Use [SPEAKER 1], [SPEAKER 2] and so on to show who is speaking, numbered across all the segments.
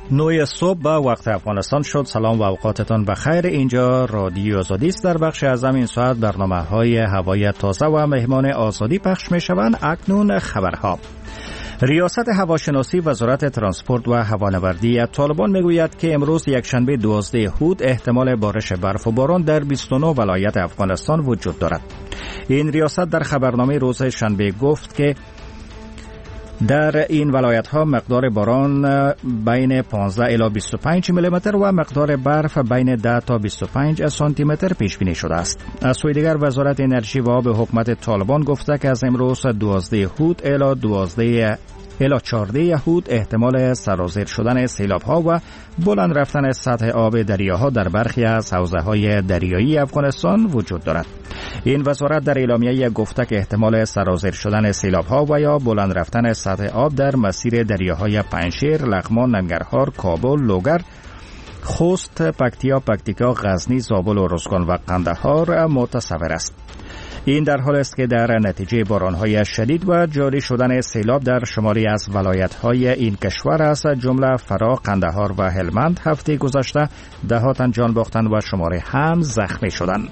[SPEAKER 1] 9 صبح به وقت افغانستان شد. سلام و اوقاتتان بخیر. اینجا رادیو آزادی است. در بخش از این ساعت برنامه‌های هوای تازه و مهمان آزادی پخش می‌شوند. اکنون خبرها. ریاست هواشناسی وزارت ترانسپورت و هوانوردی طالبان میگوید که امروز یکشنبه 12 هود احتمال بارش برف و باران در 29 ولایت افغانستان وجود دارد. این ریاست در خبرنامه روز شنبه گفت که در این ولایت ها مقدار باران بین 15 الی 25 میلیمتر و مقدار برف بین 10 تا 25 سانتی متر پیش بینی شده است. از سوی دیگر وزارت انرژی و آب حکومت طالبان گفته که از امروز 12 هود الی 14 هود احتمال سرازیر شدن سیلاب ها و بلند رفتن سطح آب دریاها در برخی از حوزه های دریایی افغانستان وجود دارد. این وزارت در اعلامیه گفته که احتمال سرازیر شدن سیلاب ها و یا بلند رفتن سطح آب در مسیر دریاهای پنجشیر، لغمان، ننگرهار، کابل، لوگر، خوست، پکتیکا، غزنی، زابل و روزگان و قندهار متصور است. این در حال است که در نتیجه باران‌های شدید و جاری شدن سیلاب در شمالی از ولایت‌های این کشور از جمله فرا، قندهار و هلمند هفته گذشته ده‌ها تن جان باختند و شماری هم زخمی شدند.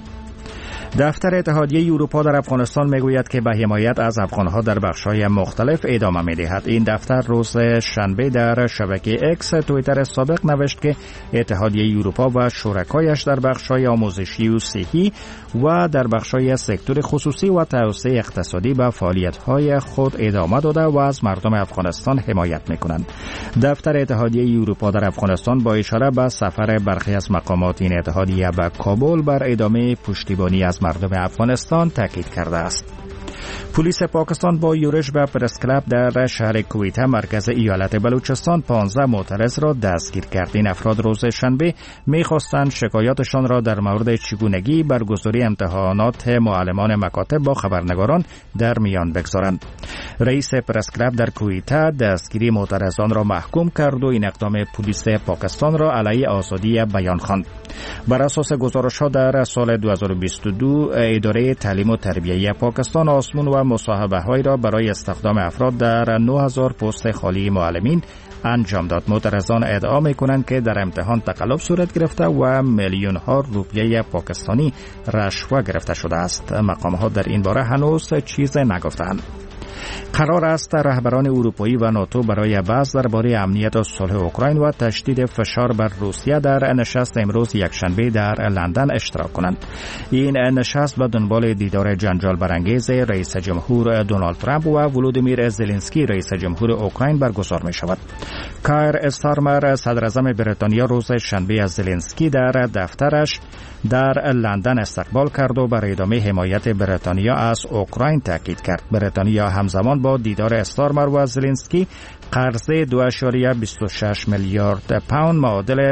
[SPEAKER 1] دفتر اتحادیه اروپا در افغانستان میگوید که به حمایت از افغانها در بخش‌های مختلف ادامه می‌دهد. این دفتر روز شنبه در شبکه اکس توییتر سابق نوشت که اتحادیه اروپا و شرکایش در بخش‌های آموزشی و صحی و در بخش‌های سکتور خصوصی و توسعه اقتصادی به فعالیت‌های خود ادامه داده و از مردم افغانستان حمایت می‌کنند. دفتر اتحادیه اروپا در افغانستان با اشاره به سفر برخی از مقامات این اتحادیه به کابل بر ادامه پشتیبانی از مردم افغانستان تاکید کرده است. پلیس پاکستان با یورش به پرس کلاب در شهر کویته مرکز ایالت بلوچستان 15 معترض را دستگیر کرد. این افراد روز شنبه می‌خواستند شکایاتشان را در مورد چگونگی برگزاری امتحانات معلمان مکاتب با خبرنگاران در میان بگذارند. رئیس پرس کلاب در کویته دستگیری معترضان را محکوم کرد و این اقدام پلیس پاکستان را علیه آزادی بیان خواند. بر اساس گزارش‌ها در سال 2022 اداره تعلیم و تربیه پاکستان آزمون و مصاحبه‌هایی را برای استخدام افراد در 9000 پست خالی معلمین انجام داد. معترضان ادعا می‌کنند که در امتحان تقلب صورت گرفته و میلیون‌ها روپیه پاکستانی رشوه گرفته شده است. مقام‌ها در این باره هنوز چیز نگفتند. قرار است رهبران اروپایی و ناتو برای بحث درباره امنیت و صلح اوکراین و تشدید فشار بر روسیه در نشست امروز یکشنبه در لندن اشتراک کنند. این نشست به دنبال دیدار جنجال برانگیز رئیس جمهور دونالد ترامپ و ولودیمیر زلنسکی رئیس جمهور اوکراین برگزار می شود. کایر استارمر صدر اعظم بریتانیا روز شنبه از زلنسکی در دفترش در لندن استقبال کرد و برای ادامه حمایت بریتانیا از اوکراین تاکید کرد. بریتانیا همزمان با دیدار استارمر و زلنسکی قرض 2.26 میلیارد پوند معادل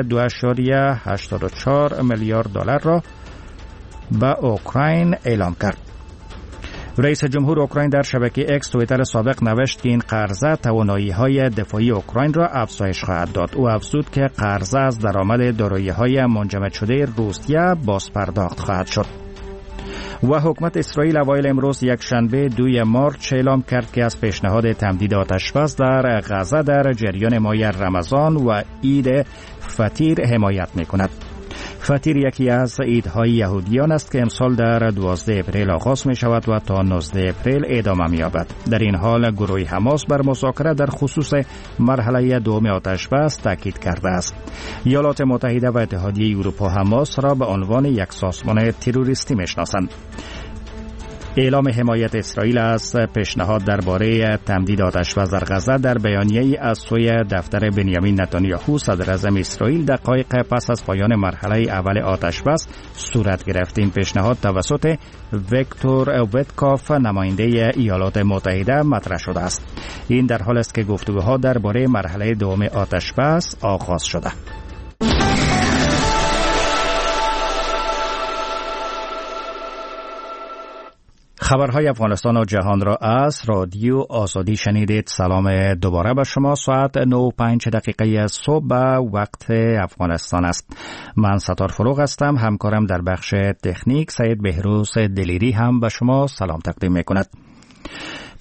[SPEAKER 1] 2.84 میلیارد دلار را به اوکراین اعلام کرد. رئیس جمهور اوکراین در شبکه اکس توییتر سابق نوشت که این قرضه توانایی‌های دفاعی اوکراین را افزایش خواهد داد. او افزود که قرضه از درآمد دارایی‌های منجمد شده روسیه بازپرداخت خواهد شد. و حکومت اسرائیل اوایل امروز یکشنبه 2 مارچ اعلام کرد که از پیشنهاد تمدید آتش‌بس در غزه در جریان ماه رمضان و عید فطیر حمایت می‌کند. فطیر یکی از عیدهای یهودیان است که امسال در 12 اپریل آغاز می شود و تا 19 اپریل ادامه می یابد. در این حال گروه حماس بر مذاکره در خصوص مرحله دوم آتش‌بس تاکید کرده است. ایالات متحده و اتحادیه اروپا حماس را به عنوان یک سازمان تروریستی می شناسند. اعلام حمایت اسرائیل از پیشنهاد درباره تمدید آتش‌بس در غزه در بیانیه‌ای از سوی دفتر بنیامین نتانیاهو صدر اعظم اسرائیل دقایق پس از پایان مرحله اول آتش‌بس صورت گرفت. این پیشنهاد توسط ویکتور ویتکاف نماینده ایالات متحده مطرح شده است. این در حال است که گفتگوها درباره مرحله دوم آتش‌بس آغاز شده. خبرهای افغانستان و جهان را از رادیو آزادی شنیدید. سلام دوباره به شما. ساعت 9:05 صبح به وقت افغانستان است. من ستار فروغ هستم. همکارم در بخش تکنیک سید بهروز دلیری هم به شما سلام تقدیم می‌کند.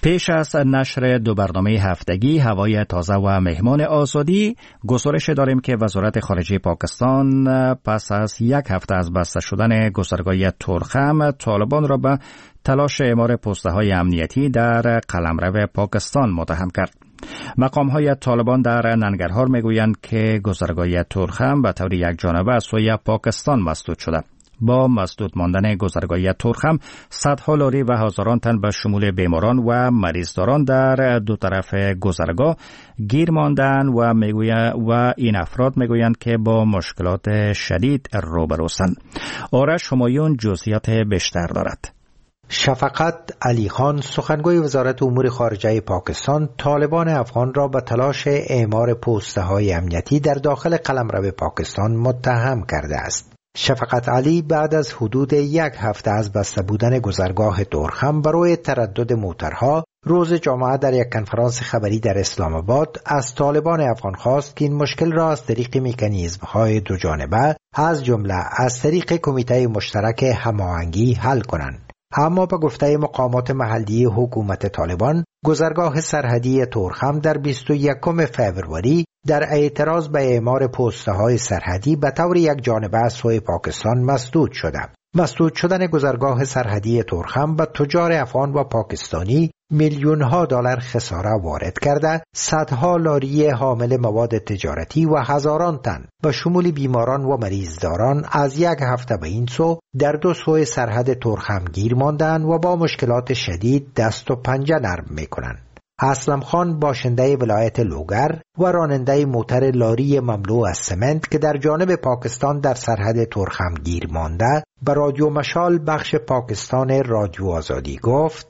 [SPEAKER 1] پیش از نشر 2 برنامه هفتگی هوای تازه و مهمان آزادی، گزارش داریم که وزارت خارجه پاکستان پس از 1 هفته از بسته شدن گذرگاه تورخم، طالبان را به تلاش اعمار پست‌های امنیتی در قلمرو پاکستان متهم کرد. مقام‌های طالبان در ننگرهار میگویند که گذرگاه تورخم به طور یکجانبه از سوی پاکستان مسدود شده. با مسدود ماندن گذرگاه تورخم، صدها لاری و هزاران تن به شمول بیماران و مریضداران در 2 طرف گذرگاه گیر ماندن و این افراد میگویند که با مشکلات شدید روبروستند. آرش همایون جزئیات بیشتر دارد.
[SPEAKER 2] شفقت علی خان، سخنگوی وزارت امور خارجه پاکستان، طالبان افغان را به تلاش اعمار پست‌های امنیتی در داخل قلمرو پاکستان متهم کرده است. شفقت علی بعد از حدود 1 هفته از بسته بودن گذرگاه تورخم برای تردد موترها، روز جمعه در یک کنفرانس خبری در اسلام آباد از طالبان افغان خواست که این مشکل را از طریق مکانیزم‌های 2 جانبه، از جمله از طریق کمیته مشترک هماهنگی حل کنند. اما به گفته مقامات محلی حکومت طالبان، گذرگاه سرحدی تورخم در 21 فوریه در اعتراض به اعمار پست‌های سرحدی به طور یکجانبه از سوی پاکستان مسدود شده. مسدود شدن گذرگاه سرحدی تورخم به تجار افغان و پاکستانی میلیون‌ها دلار خساره وارد کرده، صدها لاری حامل مواد تجارتی و هزاران تن به شمول بیماران و مریضداران از 1 هفته به این سو در 2 سوی سرحد تورخم گیر ماندند و با مشکلات شدید دست و پنجه نرم می‌کنند. اسلم خان، باشنده ولایت لوگر و راننده موتر لاری مملو از سمنت که در جانب پاکستان در سرحد تورخم گیر مانده، به رادیو مشال بخش پاکستان رادیو آزادی گفت: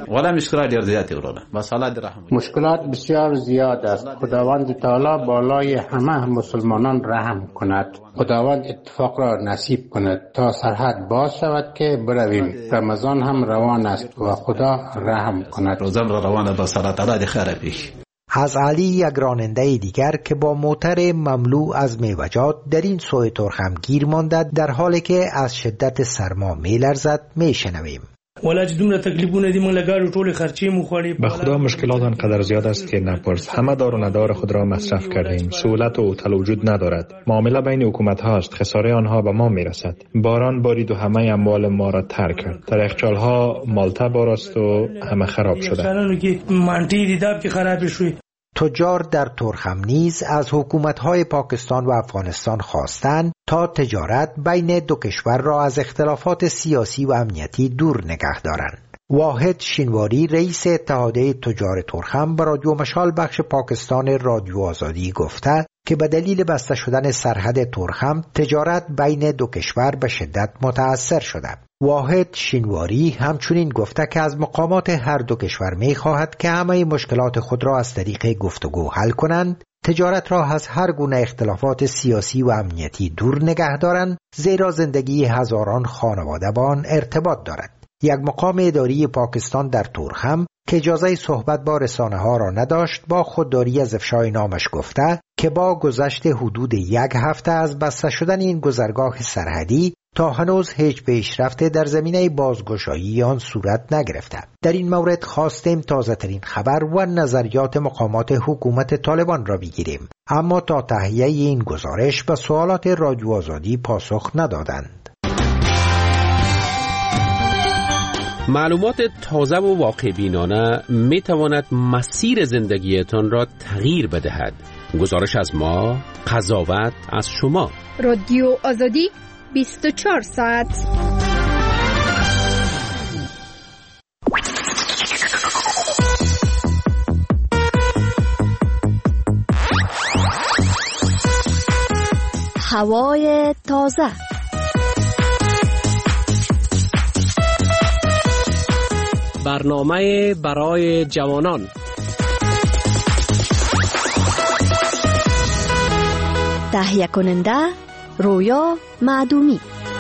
[SPEAKER 3] مشکلات بسیار زیاد است. خداوند تعالی بالای همه مسلمانان رحم کند. خداوند اتفاق را نصیب کند تا سرحد باز شود که برویم. رمضان هم روان است و خدا رحم کند.
[SPEAKER 2] روزم را روان با صلات الله خیر پیش. از علی، یک راننده دیگر که با موتر مملو از میوجات در این سوی تورخم گیر مانده، در حالی که از شدت سرما میلرزد، میشنویم:
[SPEAKER 4] به خدا مشکلات آنقدر زیاد است که نپرس. همه دار و ندار خود را مصرف کردیم. سهولت و هتل وجود ندارد. معامله بین حکومت هاست. خساره آنها به ما میرسد. باران بارید و همه اموال ما را تر کرد. در یخچال ها مالته باراست و همه خراب شده.
[SPEAKER 2] تجار در تورخم نیز از حکومت‌های پاکستان و افغانستان خواستند تا تجارت بین 2 کشور را از اختلافات سیاسی و امنیتی دور نگه دارند. واحد شینواری، رئیس اتحادیه تجار تورخم، به رادیو مشال بخش پاکستان رادیو آزادی گفته که به دلیل بسته شدن سرحد تورخم تجارت بین 2 کشور به شدت متاثر شده. واحد شینواری همچنین گفته که از مقامات هر 2 کشور می خواهد که همه مشکلات خود را از طریق گفتگو حل کنند، تجارت را از هر گونه اختلافات سیاسی و امنیتی دور نگه دارند، زیرا زندگی هزاران خانواده با آن ارتباط دارد. یک مقام اداری پاکستان در تورخم که اجازه صحبت با رسانه ها را نداشت، با خودداری از افشای نامش گفته که با گذشت حدود 1 هفته از بسته شدن این گذرگاه سرحدی تا هنوز هیچ پیشرفت در زمینه بازگشایی آن صورت نگرفته. در این مورد خواستیم تازه ترین خبر و نظریات مقامات حکومت طالبان را بگیریم، اما تا تهیه این گزارش به سوالات رادیو آزادی پاسخ ندادند.
[SPEAKER 5] معلومات تازه و واقع بینانه می تواند مسیر زندگیتان را تغییر بدهد. گزارش از ما، قضاوت از شما.
[SPEAKER 6] رادیو آزادی 24 ساعت. هوای تازه.
[SPEAKER 7] برنامه برای جوانان.
[SPEAKER 6] تهیه کننده رویا معدومی.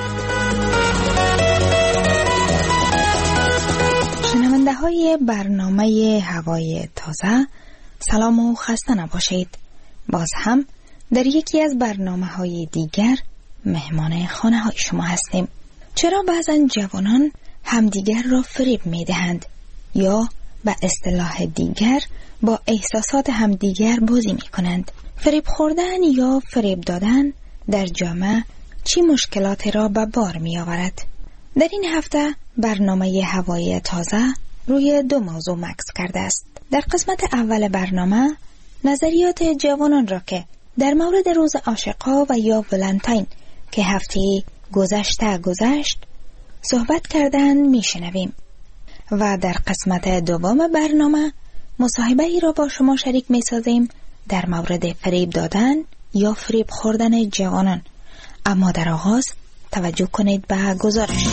[SPEAKER 8] شنونده های برنامه هوای تازه، سلام و خسته نباشید. باز هم در یکی از برنامه های دیگر مهمان خانه های شما هستیم. چرا بعضن جوانان همدیگر را فریب می دهند یا به اصطلاح دیگر با احساسات همدیگر بازی می کنند. فریب خوردن یا فریب دادن در جامعه چی مشکلاتی را به بار می آورد؟ در این هفته برنامه هوای تازه روی دو موضوع مکث کرده است. در قسمت اول برنامه نظریات جوانان را که در مورد روز عاشقا و یا ولنتاین که هفته گذشت صحبت کردن میشنویم و در قسمت دوم برنامه مصاحبه ای را با شما شریک میسازیم در مورد فریب دادن یا فریب خوردن جوانان. اما در آغاز توجه کنید به گزارش.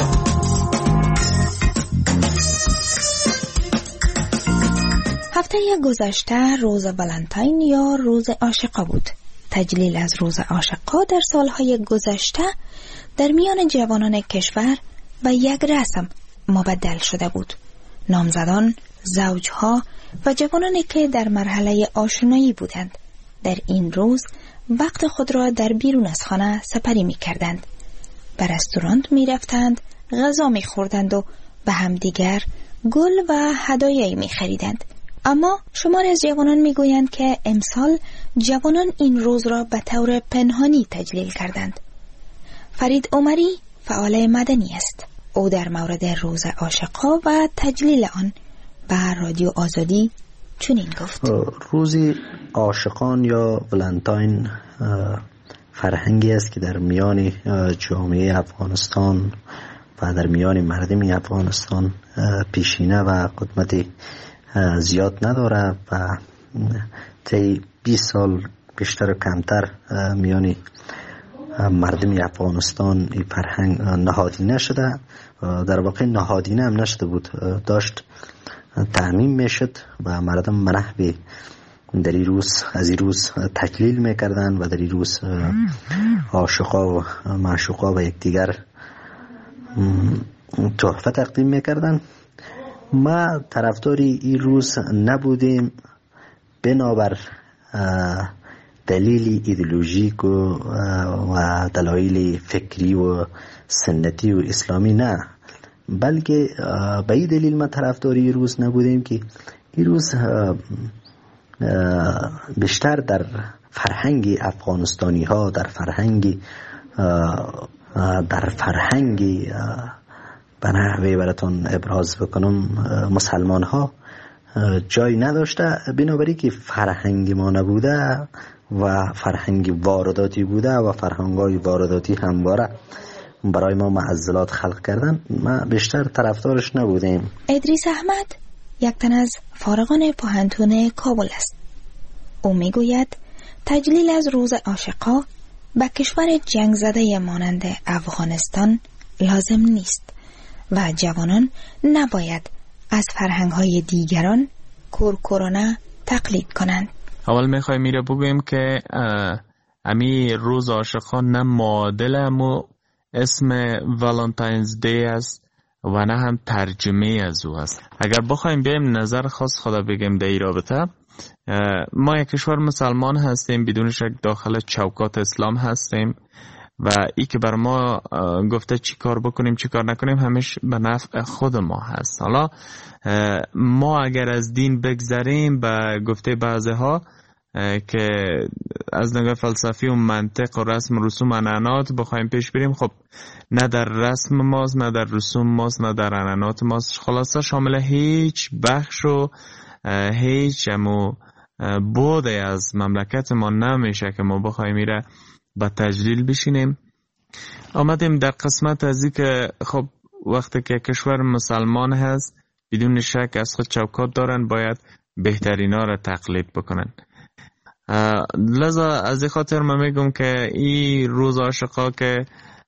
[SPEAKER 8] هفته گذشته روز ولنتاین یا روز عاشقا بود. تجلیل از روز عاشقا در سالهای گذشته در میان جوانان کشور به یک رسم مبدل شده بود. نامزدان، زوجها و جوانانی که در مرحله آشنایی بودند در این روز وقت خود را در بیرون از خانه سپری می کردند. به رستوران می رفتند، غذا می خوردند و به همدیگر گل و هدایایی می خریدند. اما شمار از جوانان می گویند که امسال جوانان این روز را به طور پنهانی تجلیل کردند. فرید عمری فعال مدنی است. او در مورد روز عاشقا و تجلیل آن به رادیو آزادی چنین گفت:
[SPEAKER 9] روز عاشقان یا ولنتاین فرهنگی است که در میان جامعه افغانستان و در میان مردم افغانستان پیشینه و قدمت زیاد نداره و طی 20 سال بیشتر و کمتر میان مردم افغانستان این فرهنگ نهادینه شده. در واقع نهادینه هم نشده بود، داشت تعمیم میشد و مردم منحوی در این روز از این روز تجلیل میکردن و در این روز عاشقا و معشوقا و یکدیگر تحفه تقدیم میکردن. ما طرفداری این روز نبودیم بنابر دلیل ایدئولوژیک و دلایل فکری و سنتی و اسلامی نه، بلکه به این دلیل ما طرفداری روز نبودیم که این روز بیشتر در فرهنگ افغانستانی ها، در فرهنگ به نحوه براتون ابراز بکنم مسلمان ها جای نداشته، بنابراین که فرهنگ ما نبوده و فرهنگ وارداتی بوده و فرهنگ‌های وارداتی همواره برای ما معضلات خلق کردن، ما بیشتر طرفدارش نبودیم.
[SPEAKER 8] ادریس احمد یک تن از فارغان پوهنتون کابل است. او میگوید تجلیل از روز عاشقا به کشور جنگ زده مانند افغانستان لازم نیست و جوانان نباید از فرهنگ‌های دیگران کورکورانه تقلید کنند.
[SPEAKER 10] اول میخوای میره بگویم که امی روز عاشقان نه معادل امو اسم والنتاینز دی است و نه هم ترجمه از او است. اگر بخوایم بیایم نظر خاص خدا بگیم در این رابطه، ما یک کشور مسلمان هستیم، بدون شک داخل چوکات اسلام هستیم و ای که بر ما گفته چی کار بکنیم چی کار نکنیم همیشه به نفع خود ما هست. حالا ما اگر از دین بگذریم به گفته بعضی ها که از نگاه فلسفی و منطق و رسم رسوم عنعنات بخوایم پیش بریم، خب نه در رسم ماست نه در رسوم ماست نه در عنعنات ماست، خلاصه شامل هیچ بخش و هیچ بود از مملکت ما نمیشه که ما بخوایم میره با تجلیل بشینیم. آمدیم در قسمت از این که خب وقتی که کشور مسلمان هست بدون شک از خود چوکات دارن، باید بهترین ها را تقلید بکنن. لذا از این خاطر من میگم که این روز عاشقا که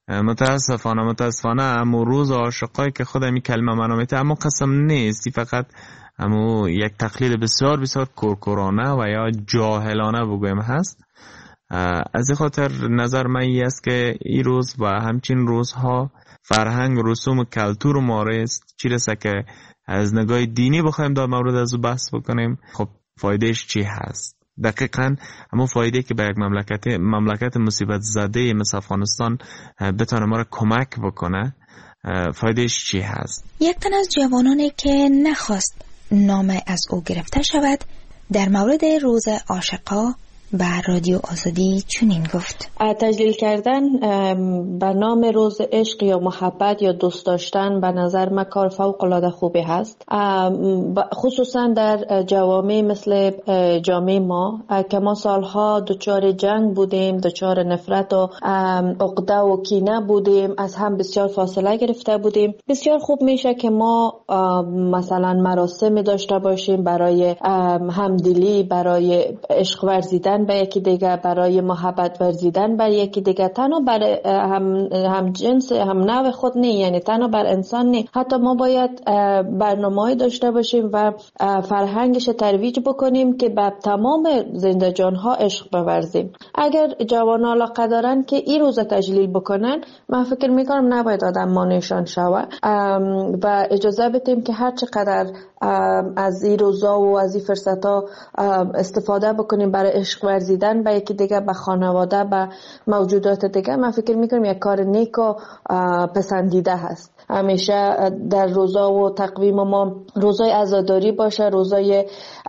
[SPEAKER 10] متاسفانه امو روز عاشقایی که خود می کلمه منامیته اما قسم نیست، فقط امو یک تقلید بسیار بسیار کورکورانه و یا جاهلانه بگویم هست. از این خاطر نظر من این است که این روز و همچین روزها فرهنگ رسوم و کلتور ما است، چی رسه که از نگاه دینی بخوایم در مورد از بحث بکنیم، خب فایدهش چی هست؟ دقیقاً همون فایده که به یک مملکت مصیبت زده مثل افغانستان بتونه ما را کمک بکنه، فایدهش چی هست؟
[SPEAKER 8] یک تن از جوانانی که نخواست نام از او گرفته شود، در مورد روز عاشقا به رادیو آزادی چنین گفت:
[SPEAKER 11] تجلیل کردن به نام روز عشق یا محبت یا دوست داشتن به نظر من کار فوق العاده خوبی هست، خصوصا در جوامع مثل جامعه ما که ما سالها دچار جنگ بودیم، دچار نفرت و عقده و کینه بودیم، از هم بسیار فاصله گرفته بودیم. بسیار خوب میشه که ما مثلا مراسم داشته باشیم برای همدلی، برای عشق ورزیدن به یکی دیگه، برای محبت ورزیدن بر یکی دیگه، تنها بر هم جنس هم نوع خود نه، یعنی تنها بر انسان نه، حتی ما باید برنامه‌ای داشته باشیم و فرهنگش ترویج بکنیم که به تمام زنده جان‌ها عشق بورزیم. اگر جوانان علاقه دارن که این روز تجلیل بکنن، من فکر میکنم نباید آدم مانعشان شوه و اجازه بدیم که هر چقدر از این روزا و از این فرصت‌ها استفاده بکنیم برای عشق ورزیدن به یکی دیگه، به خانواده، به موجودات دیگه. من فکر میکنم یک کار نیک و پسندیده هست. همیشه در روزا و تقویم ما روزای عزاداری باشه، روزای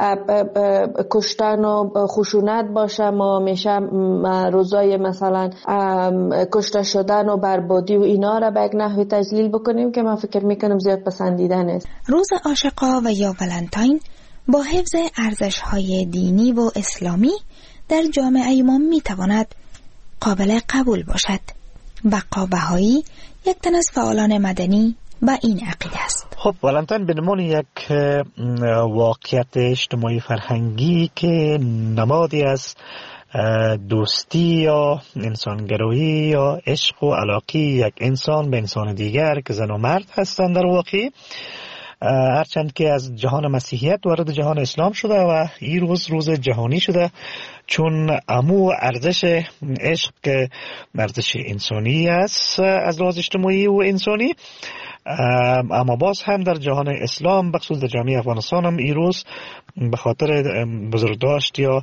[SPEAKER 11] کشتن و خشونت باشه، ما همیشه روزای مثلا کشته شدن و بربادی و اینا را به یک نحوی تجلیل بکنیم که من فکر میکنم زیاد پسندیده نیست.
[SPEAKER 8] روز عاشقا و یا ولنتاین با حفظ ارزش‌های دینی و اسلامی در جامعه ما میتواند قابل قبول باشد. بقا بهایی، یک تن از فعالان مدنی، با این عقیده است.
[SPEAKER 12] خب ولنتاین به نمون یک واقعیت اجتماعی فرهنگی که نمادی از دوستی یا انسانگرایی یا عشق و علاقه یک انسان به انسان دیگر که زن و مرد هستند در واقع، هرچند که از جهان مسیحیت وارد جهان اسلام شده و این روز جهانی شده، چون امو ارزش عشق که ارزش انسانی است از لحاظ اجتماعی و انسانی، اما باز هم در جهان اسلام بخصوص در جامعه افغانستان هم این روز به خاطر بزرگداشت یا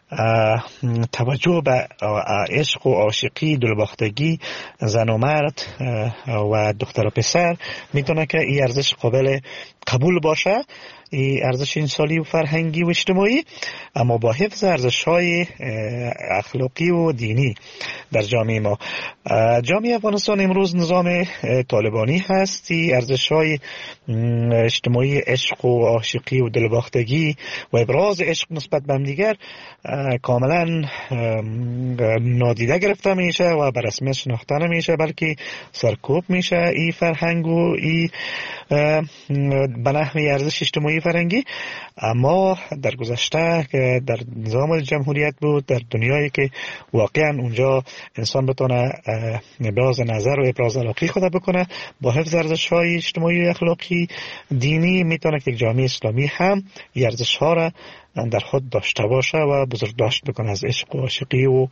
[SPEAKER 12] توجه به عشق و عاشقی، دلباختگی زن و مرد و دختر و پسر میتونه که این ارزش قابل قبول باشه، این ارزش انسانی و فرهنگی و اجتماعی، اما با حفظ ارزش‌های اخلاقی و دینی در جامعه ما. جامعه افغانستان امروز نظام طالبانی هست. ارزش‌های اجتماعی عشق و عاشقی و دلباختگی و ابراز عشق نسبت به همدیگر کاملا نادیده گرفته میشه و به رسمیت شناخته نمیشه، بلکه سرکوب میشه این فرهنگ و این به نحوی ارزش اجتماعی فرهنگی. اما در گذشته که در نظام جمهوریت بود، در دنیایی که واقعا اونجا انسان بتونه ابراز نظر و ابراز علاقه خود بکنه با حفظ ارزش‌های اجتماعی و اخلاقی دینی، میتونه که یک جامعه اسلامی هم این ارزش‌ها را در خود داشته باشه و بزرگداشت بکنه از عشق و عاشقی و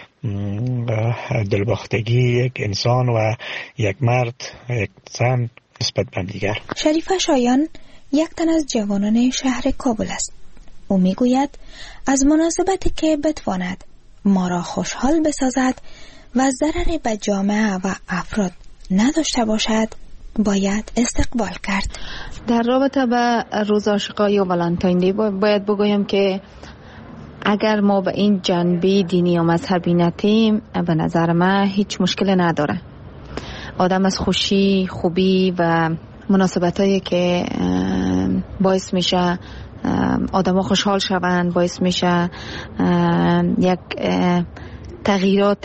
[SPEAKER 12] دلباختگی یک انسان و یک مرد یک زن نسبت به دیگر.
[SPEAKER 8] شریفه شایان یک تن از جوانان شهر کابل است. او میگوید از مناسبتی که بتواند ما را خوشحال بسازد و ضرری به جامعه و افراد نداشته باشد باید استقبال کرد.
[SPEAKER 13] در رابطه به روز عاشقا یا ولنتاین دی باید بگویم که اگر ما به این جنبه دینی و مذهبی نتیم، به نظر من هیچ مشکل نداره. آدم از خوشی، خوبی و مناسبتایی که باعث میشه آدم ها خوشحال شوند، باعث میشه یک تغییرات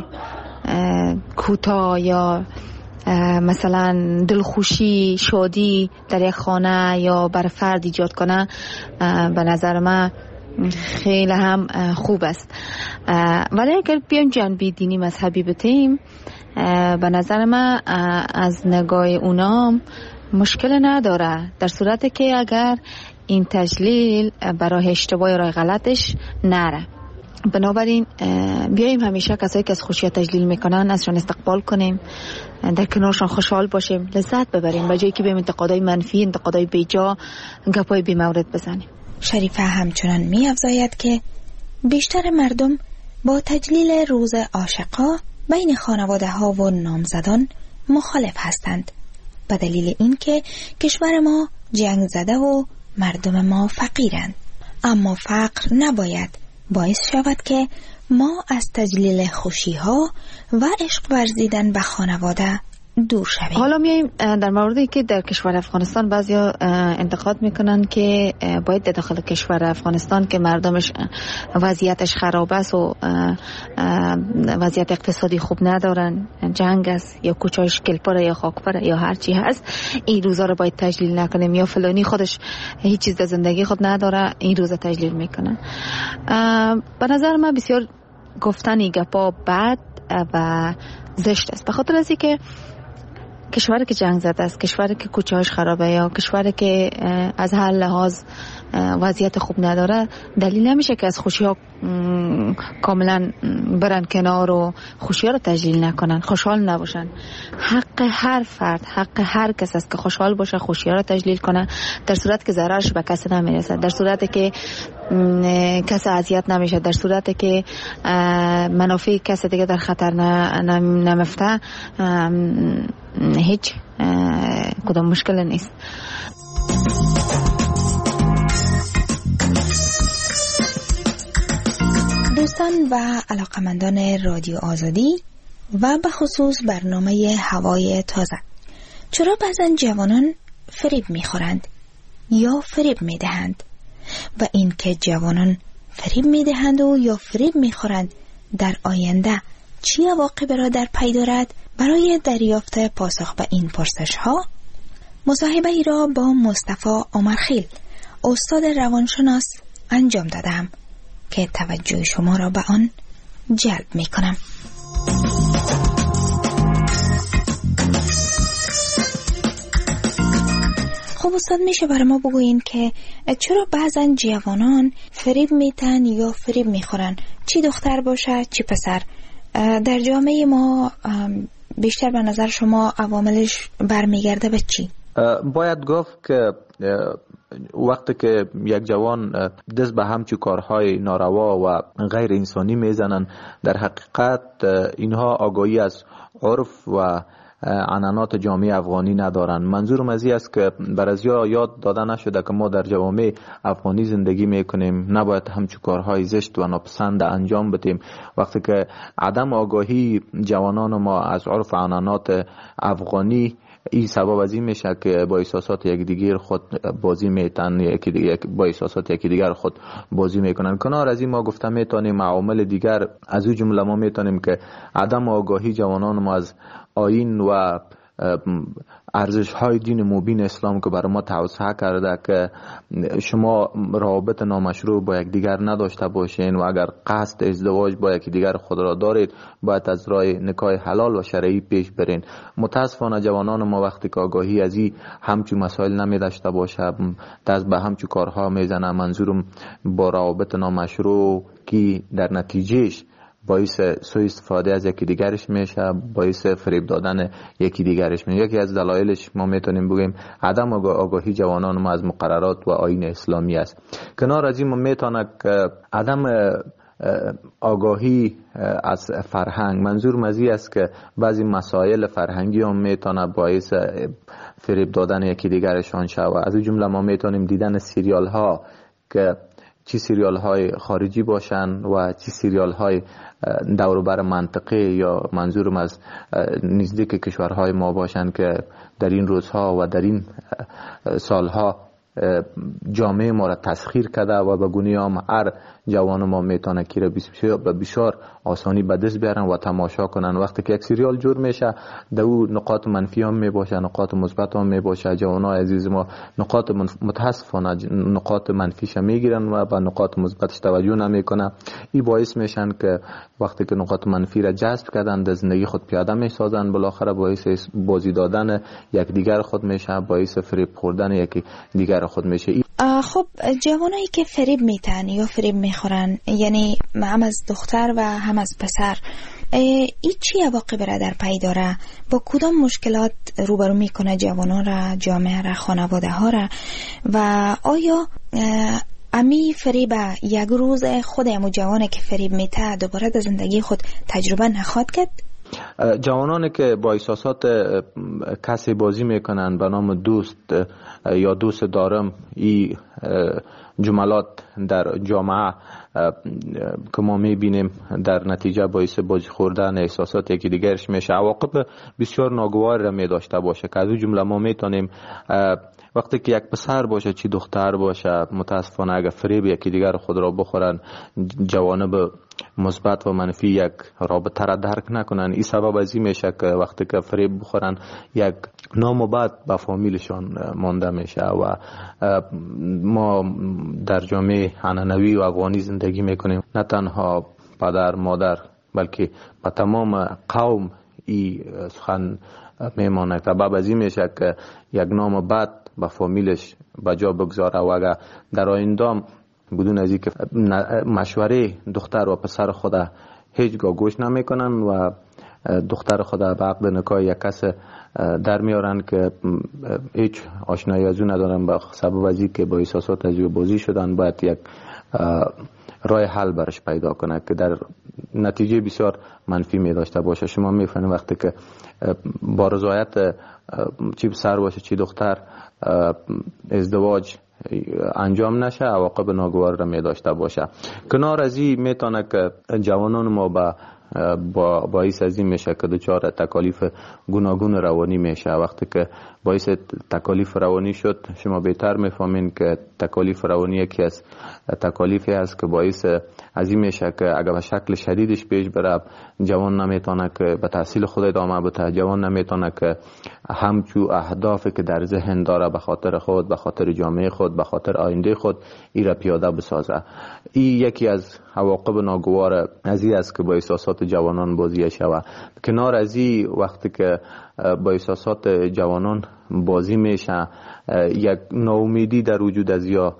[SPEAKER 13] کوتاه یا مثلا دلخوشی، شادی در یک خانه یا بر فرد ایجاد کنه، به نظر من خیلی هم خوب است. ولی اگر بیایم جنبه دینی مذهبی بتیم، به نظر من از نگاه اونا مشکل نداره، در صورتی که اگر این تجلیل برای اشتباه یا راه غلطش نره. بنابراین بیاییم همیشه کسایی که از خوشی تجلیل میکنن ازشان استقبال کنیم، در کنارشان خوشحال باشیم، لذت ببریم، به جایی که بیم انتقادای منفی، انتقادای بیجا، گپای بی مورد بزنیم.
[SPEAKER 8] شریفه همچنان می افزاید که بیشتر مردم با تجلیل روز عاشقا بین خانواده ها و نامزدان مخالف هستند، به دلیل اینکه کشور ما جنگ زده و مردم ما فقیرند، اما فقر نباید باعث شود که ما از تجلیل خوشی‌ها و عشق ورزیدن به خانواده دور شویم.
[SPEAKER 13] حالا میایم در موردی که در کشور افغانستان بعضیا انتقاد میکنن که باید در داخل کشور افغانستان که مردمش وضعیتش خراب است و وضعیت اقتصادی خوب ندارن، جنگ است یا کوچه‌اش گلپره یا خاکپره یا هر چی هست، این روزا رو باید تجلیل نکنیم، یا فلانی خودش هیچ چیز در زندگی خود نداره این روزا تجلیل میکنه. به نظر من بسیار گفتن گپا بد و زشت است، به خاطر از اینکه کشوری که جنگ زده است، کشوری که کوچه‌اش خرابه یا کشوری که از هر لحاظ وضعیت خوب نداره، دلیل نمیشه که از خوشی‌ها کاملا برن کنار و خوشی‌ها رو تجلیل نکنن، خوشحال نباشن. حق هر فرد، حق هر کس است که خوشحال باشه، خوشی‌ها رو تجلیل کنه، در صورت که ضررش به کسی نمیرسه، در صورت که کسی اذیت نمیشه، در صورت که منافع کسی دیگه در خطر نمیفته، هیچ کدام مشکل نیست.
[SPEAKER 8] دوستان و علاقمندان رادیو آزادی و به خصوص برنامه هوای تازه، چرا بعضن جوانان فریب میخورند یا فریب میدهند و این که جوانان فریب میدهند و یا فریب میخورند در آینده چی عواقب را در پی دارد؟ برای دریافت پاسخ به این پرسش ها مصاحبه ای را با مصطفی عمرخیل، استاد روانشناس انجام دادم که توجه شما را به آن جلب می کنم. خب استاد، میشه برای ما بگوین که چرا بعضن جوانان فریب میتن یا فریب میخورن، چی دختر باشه چی پسر؟ در جامعه ما بیشتر به نظر شما عواملش برمیگرده به چی؟
[SPEAKER 14] باید گفت که وقتی که یک جوان دست به همچون کارهای ناروا و غیر انسانی میزنن، در حقیقت اینها آگاهی از عرف و عنعنات جامعه افغانی ندارن. منظورم از این است که برازیا یاد داده نشده که ما در جوامع افغانی زندگی میکنیم، نباید همچون کارهای زشت و ناپسند انجام بدیم. وقتی که عدم آگاهی جوانان ما از عرف و عنعنات افغانی، این سبب از این میشه که با احساسات یکدیگر خود بازی میتن، با احساسات یکدیگر خود بازی میکنن. کنار از این ما گفته میتونیم عوامل دیگر، از اون جمله ما میتونیم که عدم آگاهی جوانان ما از آیین و ارزش های دین مبین اسلام که برای ما توصیه کرده که شما روابط نامشروع با یکدیگر نداشته باشین و اگر قصد ازدواج با یکدیگر خود را دارید باید از راه نکاح حلال و شرعی پیش برین. متاسفانه جوانان ما وقتی که آگاهی از این همچون مسائل نمی داشته باشه، دست به همچون کارها میزنه. منظورم با روابط نامشروع که در نتیجهش باعث سوء استفاده از یکی دیگرش میشه، باعث فریب دادن یکی دیگرش میشه. یکی از دلایلش ما میتونیم بگیم عدم آگاهی جوانان ما از مقررات و آیین اسلامی است. کنار از این ما میتونه که عدم آگاهی از فرهنگ، منظور مزی است که بعضی مسائل فرهنگی هم میتونه باعث فریب دادن یکی دیگرشان شود. از این جمله ما میتونیم دیدن سریال ها که چی سریال های خارجی باشن و چی سریال های دوروبر منطقه یا منظورم از نزدیک کشورهای ما باشن که در این روزها و در این سالها جامعه ما را تسخیر کرده و به گونه هم هر جوان ما میتونه که به بسیار آسانی به دست بیارن و تماشا کنن. وقتی که یک سریال جور میشه در او نقاط منفی هم میباشه، نقاط مثبت هم میباشه. جوانای عزیز ما نقاط متاسفانه نقاط منفیش میگیرن و به نقاط مثبتش توجه نمیکنن. این باعث میشن که وقتی که نقاط منفی را جذب کردن در زندگی خود پیاده میسازن، بالاخره باعث بازی دادن یک دیگر خود میشه، باعث فریب خوردن یک دیگر خود میشه.
[SPEAKER 8] خب جوانایی که فریب میتن یا فریب میخورن، یعنی هم از دختر و هم از پسر، این چی عواقب را در پی داره؟ با کدام مشکلات روبرو میکنه جوانان را، جامعه را، خانواده ها را؟ و آیا امی فریب یک روز خود امو جوانه که فریب میته دوباره در زندگی خود تجربه نخواهد کرد؟
[SPEAKER 14] جوانانی که با احساسات کسی بازی میکنن به نام دوست یا دوست دارم، این جملات در جامعه که ما میبینیم در نتیجه باعث بازی خوردن احساسات یکی دیگرش میشه، عواقب بسیار ناگوار را میداشته باشه که از اون جمله ما میتونیم وقتی که یک پسر باشه چی دختر باشه، متاسفانه اگر فریب یکی دیگر خود را بخورن، جوانب مثبت و منفی یک رابطه را درک نکنن، این سبب از این میشه که وقتی که فریب بخورن یک نام بد به فامیلشان مانده میشه. و ما در جامعه عنعنوی و افغانی زندگی میکنیم، نه تنها پدر مادر بلکه به تمام قوم این سخن میمانه. سبب از این میشه که یک نام بد به فامیلش بجا بگذاره و اگر در آینده بدون از اینکه مشوره دختر و پسر خود هیچگاه گوش نمیکنن و دختر خود به عقد نکاح یک کس در میارن که هیچ آشنایی از او ندارن، به سبب از اینکه با احساسات از او بازی شدن، باید یک راه حل برش پیدا کنه که در نتیجه بسیار منفی می داشته باشه. شما میفهمید وقتی که با رضایت چی پسر باشه چی دختر ازدواج انجام نشه، عواقب ناگوار را می داشته باشه. کنار از این میتونه که جوانان ما باعث از این میشه که دچار تکالیف گوناگون روانی میشه. وقتی که باعث تکالیف روانی شد، شما بهتر میفهمین که تکالیف روانی یکی از تکالیفی است که باعث از این میشه که اگر به شکل شدیدش پیش بره، جوان نمیتونه که به تحصیل خود ادامه بده، جوان نمیتونه که همچو اهدافی که در ذهن داره به خاطر خود، به خاطر جامعه خود، به خاطر آینده خود این را پیاده بسازه. این یکی از عواقب ناگوار از این است که با احساسات جوانان بازی شوه. کنار از این وقتی که با احساسات جوانان بازی میشه، یک ناامیدی در وجود از یا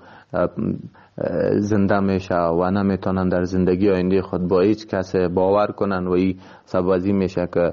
[SPEAKER 14] زنده میشه و نمیتونن در زندگی آینده خود با هیچ کس باور کنن و این سبب از این میشه که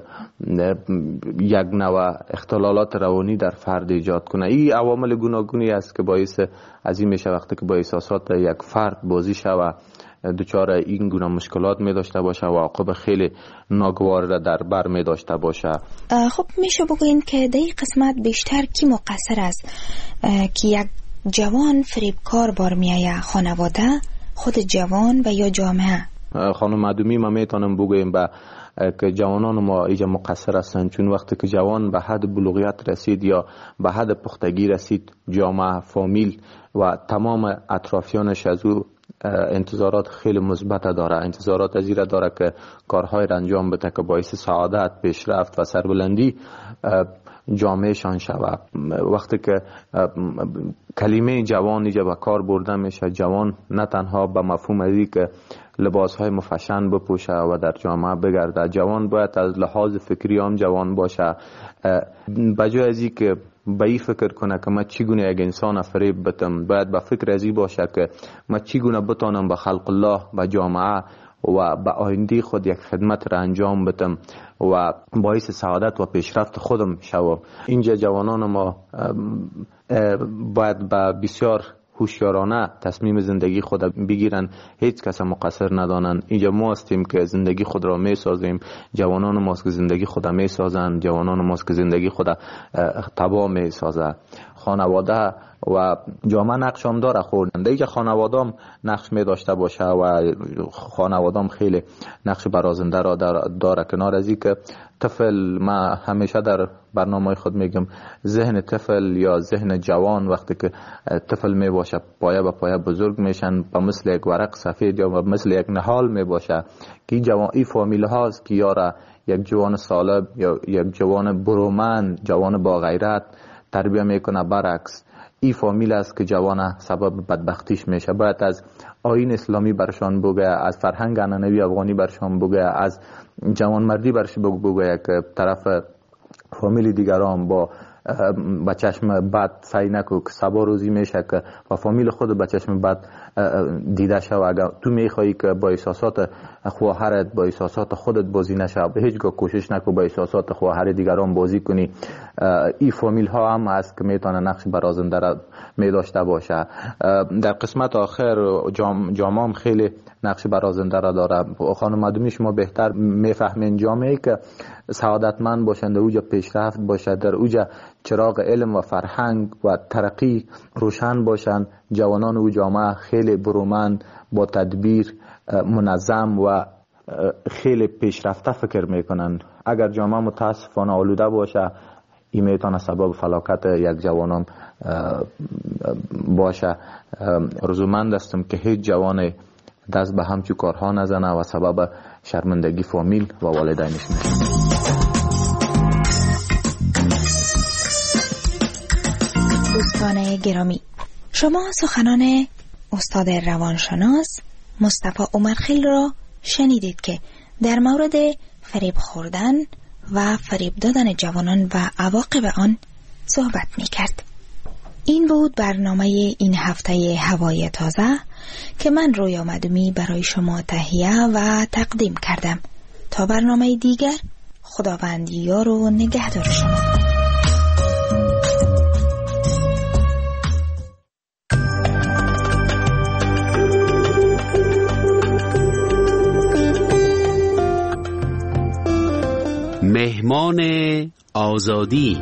[SPEAKER 14] یک نوع اختلالات روانی در فرد ایجاد کنه. این عوامل گوناگونی است که باعث از این میشه وقتی که با احساسات یک فرد بازی شوه دچار این گونه مشکلات می داشته باشه و عواقب خیلی ناگوار را در بر می داشته باشه.
[SPEAKER 8] خب میشه بگوین که در این قسمت بیشتر کی مقصر است که یک جوان فریبکار بار میایه؟ خانواده، خود جوان و یا جامعه؟
[SPEAKER 14] خانم معدومی ما میتونم بگویم که جوانان ما ایجا مقصر هستند، چون وقتی که جوان به حد بلوغیت رسید یا به حد پختگی رسید، جامعه، فامیل و تمام اطرافیانش از او انتظارات خیلی مثبت داره، انتظارات از این داره که کارهای را انجام بده که باعث سعادت، پیشرفت و سربلندی جامعه شان شود. وقتی که کلمه جوان اینجا به کار برده میشه، جوان نه تنها به مفهوم ازی که لباسهای مفشن بپوشه و در جامعه بگرده، جوان باید از لحاظ فکری هم جوان باشه، بجای ازی که به این فکر کنه که من چگونه یک انسان فریب بتم، باید به فکر ازی باشه که من چگونه بتانم به خلق الله، به جامعه و به آینده خود یک خدمت را انجام بدم و باعث سعادت و پیشرفت خودم شوم. اینجا جوانان ما باید به بسیار هوشیارانه تصمیم زندگی خود بگیرن، هیچ کس مقصر ندانن. اینجا ما هستیم که زندگی خود را می سازیم، جوانان ماست که زندگی خود می سازن، جوانان ماست که زندگی خود تباه می سازه. خانواده و جامعه نقش هم داره خوردن، دیگه خانواده هم نقش می داشته باشه و خانواده هم خیلی نقش برازنده را داره. کنار از این که طفل، ما همیشه در برنامه خود میگم ذهن طفل یا ذهن جوان وقتی که طفل می باشه پایه به پایه بزرگ میشن، به مثل یک ورق سفید یا به مثل یک نهال می باشه که این فامیل هاست که یاره یک جوان سالب یا یک جوان برومند، جوان با غیرت تربیه میکنه. برعکس این فامیل است که جوان سبب بدبختیش میشه. باید از آیین اسلامی برشان بگه، از فرهنگ عنعنوی افغانی برشان بگه، از جوانمردی برش بگه که طرف فامیل دیگران با چشم بد سعی نکو که سبا روزی میشه که و فامیل خود با چشم بد دیده شو. اگر تو میخوایی که با احساسات خواهرت، با احساسات خودت بازی نشه، به هیچگاه کوشش نکو با احساسات خواهر دیگران بازی کنی. این فامیل ها هم هست که میتونه نقش برازنده را می داشته باشه. در قسمت آخر جامعه هم خیلی نقش برازنده را داره. خانم معدومی شما بهتر میفهمین جامعه که سعادتمند باشند، اوجا پیشرفت باشد، در اوجا چراغ علم و فرهنگ و ترقی روشن باشند، جوانان او جامعه خیلی برومند، با تدبیر، منظم و خیلی پیشرفته فکر میکنن. اگر جامعه متاسفانه آلوده باشه، این میتونه سبب فلاکت یک جوانم باشه. رضامند هستم که هیچ جوان دست به همچون کارها نزنه و سبب شرمندگی فامیل و والدینش میشه.
[SPEAKER 8] دوستان گرامی، شما سخنان استاد روانشناس مصطفی عمرخیل را شنیدید که در مورد فریب خوردن و فریب دادن جوانان و عواقب آن صحبت می کرد. این بود برنامه این هفته هوای تازه که من رویا مدومی برای شما تهیه و تقدیم کردم. تا برنامه دیگر، خداوند یار و نگهدار شما.
[SPEAKER 5] مهمان آزادی.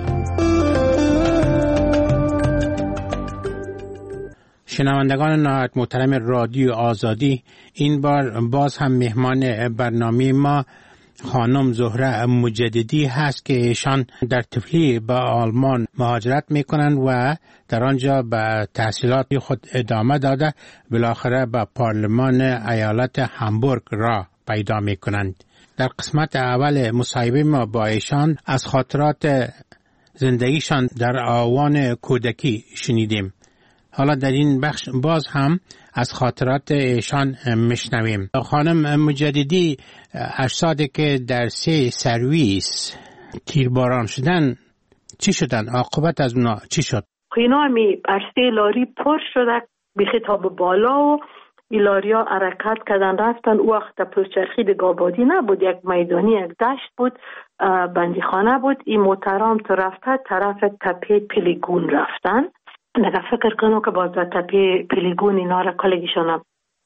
[SPEAKER 15] شنوندگان نهایت محترم رادیو آزادی، این بار باز هم مهمان برنامه ما خانم زهره مجددی هست که ایشان در طفلی به آلمان مهاجرت میکنند و در آنجا به تحصیلات خود ادامه داده بالاخره به پارلمان ایالت هامبورگ را پیدا میکنند. در قسمت اول مصاحبه ما با ایشان از خاطرات زندگیشان در آوان کودکی شنیدیم. حالا در این بخش باز هم از خاطرات ایشان میشنویم. خانم مجددی، اجسادی که در 3 سرویس تیرباران شدن چی شدن؟ عاقبت از اونا چی شد؟
[SPEAKER 16] اینا می عرصه لاری پر شده به خطاب بالا و ایلاریا حرکت کردن رفتن. او وقت پلچرخی دیگه آبادی نبود، یک میدانی، یک دشت بود، بندیخانه بود. این موترام تو رفته طرف تپه پیلیگون رفتن. نگه فکر کنم که باز در تپه پیلیگون اینا را کلگیشان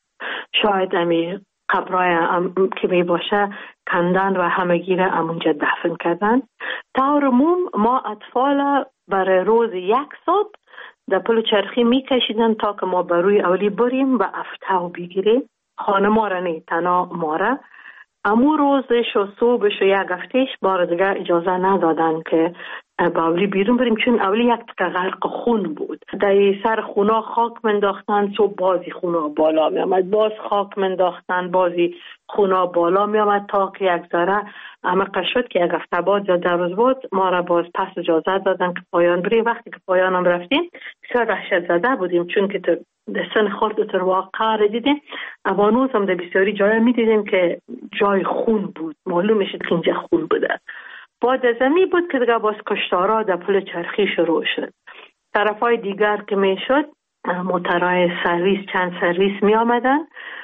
[SPEAKER 16] شاید امی قبرای که می باشه کندن و همگی را امونجا دفن کردن. طور عموم ما اطفال برای روز 1 ساعت در پل چرخی می کشیدن تا که ما بروی اولی بریم و افتاو بگیریم. خانه ما را نه، تنها ما را. امو روزش و صبحش و 1 هفتهش بار دیگه اجازه ندادن که با اولی بیرون بریم، چون اولی یک تکه غرق خون بود. در سر خونا خاک منداختن، صبح بازی خونا بالا می آمد، باز خاک منداختن، بازی خونا بالا می آمد تا که یک ذره عمق شد که 1 هفته بعد یا 10 روز بعد ما را باز پس اجازه دادن که پایان بریم. وقتی که پایان هم رفتیم بسیار دهشت زده بودیم، چون که در سن خورد تر واقع را دیدیم. اوانوز هم در بسیاری جای می دیدیم که جای خون بود، معلوم میشد که اینجا خون بوده. بعد از امی بود که دیگه باز کشتارا در پل چرخی شروع شد. طرفای دیگر که می شد موترهای سرویس، چند سرویس می آمدن،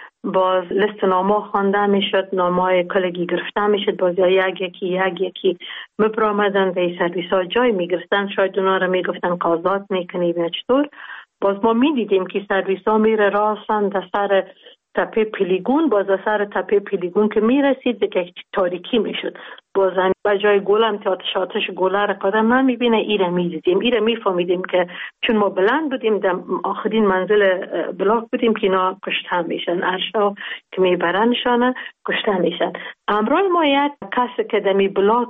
[SPEAKER 16] باز لیست نامه خوانده می شد، نامه کلگی گرفته می شد، باز یکی می برآمدن در این سرویس ها جای می گرفتن. شاید اونا را می گفتن قاضات می کنی و چطور. باز ما می دیدیم که سرویس ها می راسن در سر تپه پیلیگون. باز در سر تپه پیلیگون که می رسید به تاریکی می شد. باز به جای گلم آتش گله را کدام نمی بینه. ایره می دیدیم، ایره می فهمیدیم که چون ما بلند بودیم در آخرین منزل بلاک بودیم که اینا کشته میشن، ارشا که می برنشانه کشته میشن. امروز ما یک کسی که دمی بلاک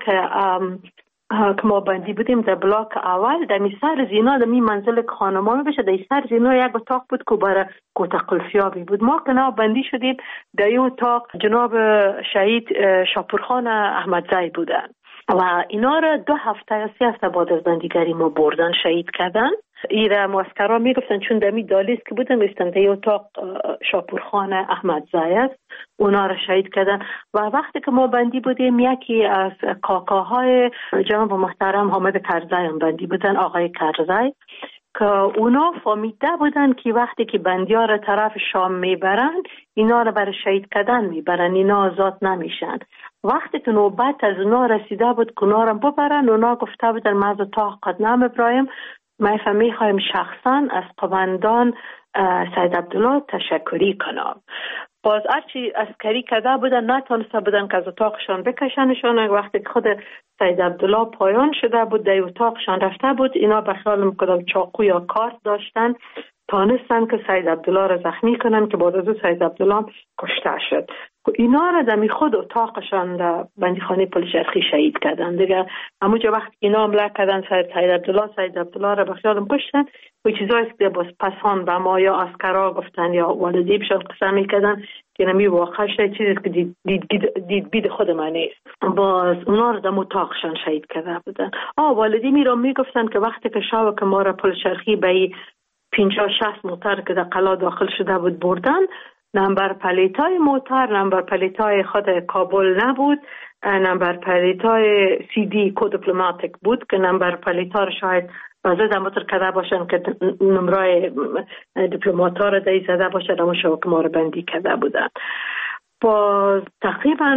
[SPEAKER 16] که ما بندی بودیم در بلاک اول، در می سر زینا در می منزل خانمان بشه، در سر زینا یک اتاق بود که برای کوته قلفیابی بود. ما که بندی شدیم در این اتاق جناب شهید شاپورخان احمدزی بودن و اینا را 2 هفته یا 3 هفته بعد از بندیگری ما بردن شهید کردن. ایره معسکرها میگفتن چون دمی دالیز که بودن میستن در اتاق شاپورخان احمدزی است، اونا را شهید کردن. و وقتی که ما بندی بودیم یکی از کاکاهای جناب محترم حامد کرزی هم بندی بودن، آقای کرزی، که اونا فهمیده بودن که وقتی که بندی ها را طرف شام میبرن اینا را برای شهید کردن میبرن، اینا آزاد نمیشن. وقتی که نوبت از اونا رسیده بود که اونا را ببرن، اونا گفته بودن ما از اتاق قدنام ابراهیم میخوایم شخصا از قماندان سید عبدالله تشکری کنم. باز هرچی عسکری کده بودن نتونسته بودن که از اتاقشان بکشنشان. وقتی که خود سید عبدالله پایان شده بود در اتاقشان رفته بود، اینا به خیال میکردم چاقو یا کارت داشتن، تانستن که سید عبدالله را زخمی کنن که بعد از اون سید عبدالله کشته شد. اینا را دمی خود اتاقشان در بندیخانه پلچرخی شهید کردن دیگه. همونجا وقت اینا حمله کردن سید عبدالله را به خیالم کشتن. و چیزایی که باز پسان به ما یا عسکرا گفتن یا والدیبشان قصه میکردن که نمی واقع شد چیزی که دید بید خود من نیست. باز اونا را در اتاقشان شهید کرده بودن. والدی میرا میگفتن که وقتی که شب که ما را پلچرخی به 50-60 موتر که در قلعه داخل شده بود بردن، نمبر پلیتای موتر نمبر پلیتای خود کابل نبود، نمبر پلیتای CD کد دیپلماتیک بود که نمبر پلیتا را شاید وزه در موتر کده باشن که نمرای دیپلماتا را دایی زده باشن، اما شما که ما را بندی کده بودن. با تقریبا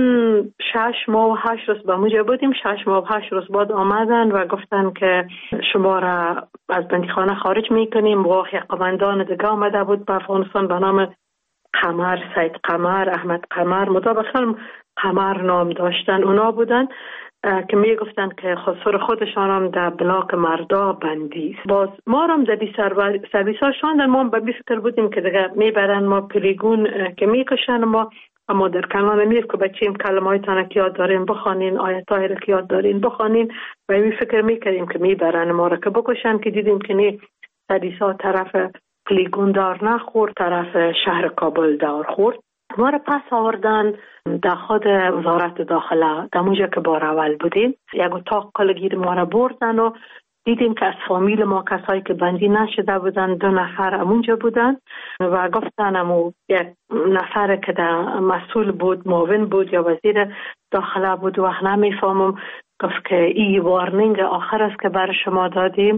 [SPEAKER 16] 6 ماه و 8 روز به موجه بودیم. 6 ماه و 8 روز بعد آمدن و گفتن که شما را از بندیخانه خارج میکنیم. و قماندان دیگه آمده بود به افغانستان به نام قمر، سید قمر، احمد قمر، مطابقا قمر نام داشتن. اونا بودن که می گفتن که خسور خودشان هم در بلاک مردا بندی. باز ما هم در سرویس ها شاندن. ما به فکر بودیم که دیگه میبرن ما پلیگون که میکشن ما، اما در کنان میر که بچیم کلمه های تانه که یاد دارین بخوانین، آیت های را که یاد دارین بخوانین. و می فکر میکردیم که میبرن ما را که بکشن، که دیدیم که نه، سرویس ها طرف پلیگون دار نخورد، طرف شهر کابل دار خورد. ما را پس آوردن در خود وزارت داخله، در اونجا که بار اول بودیم. یک اتاق کلگیر ما را بردن و دیدیم که از فامیل ما کسایی که بندی نشده بودن 2 نفر امونجا بودن و گفتن امو یک نفر که در مسئول بود، معاون بود یا وزیر داخله بود، وقت نمیفهمم، گفت که این وارنینگ آخر است که برای شما دادیم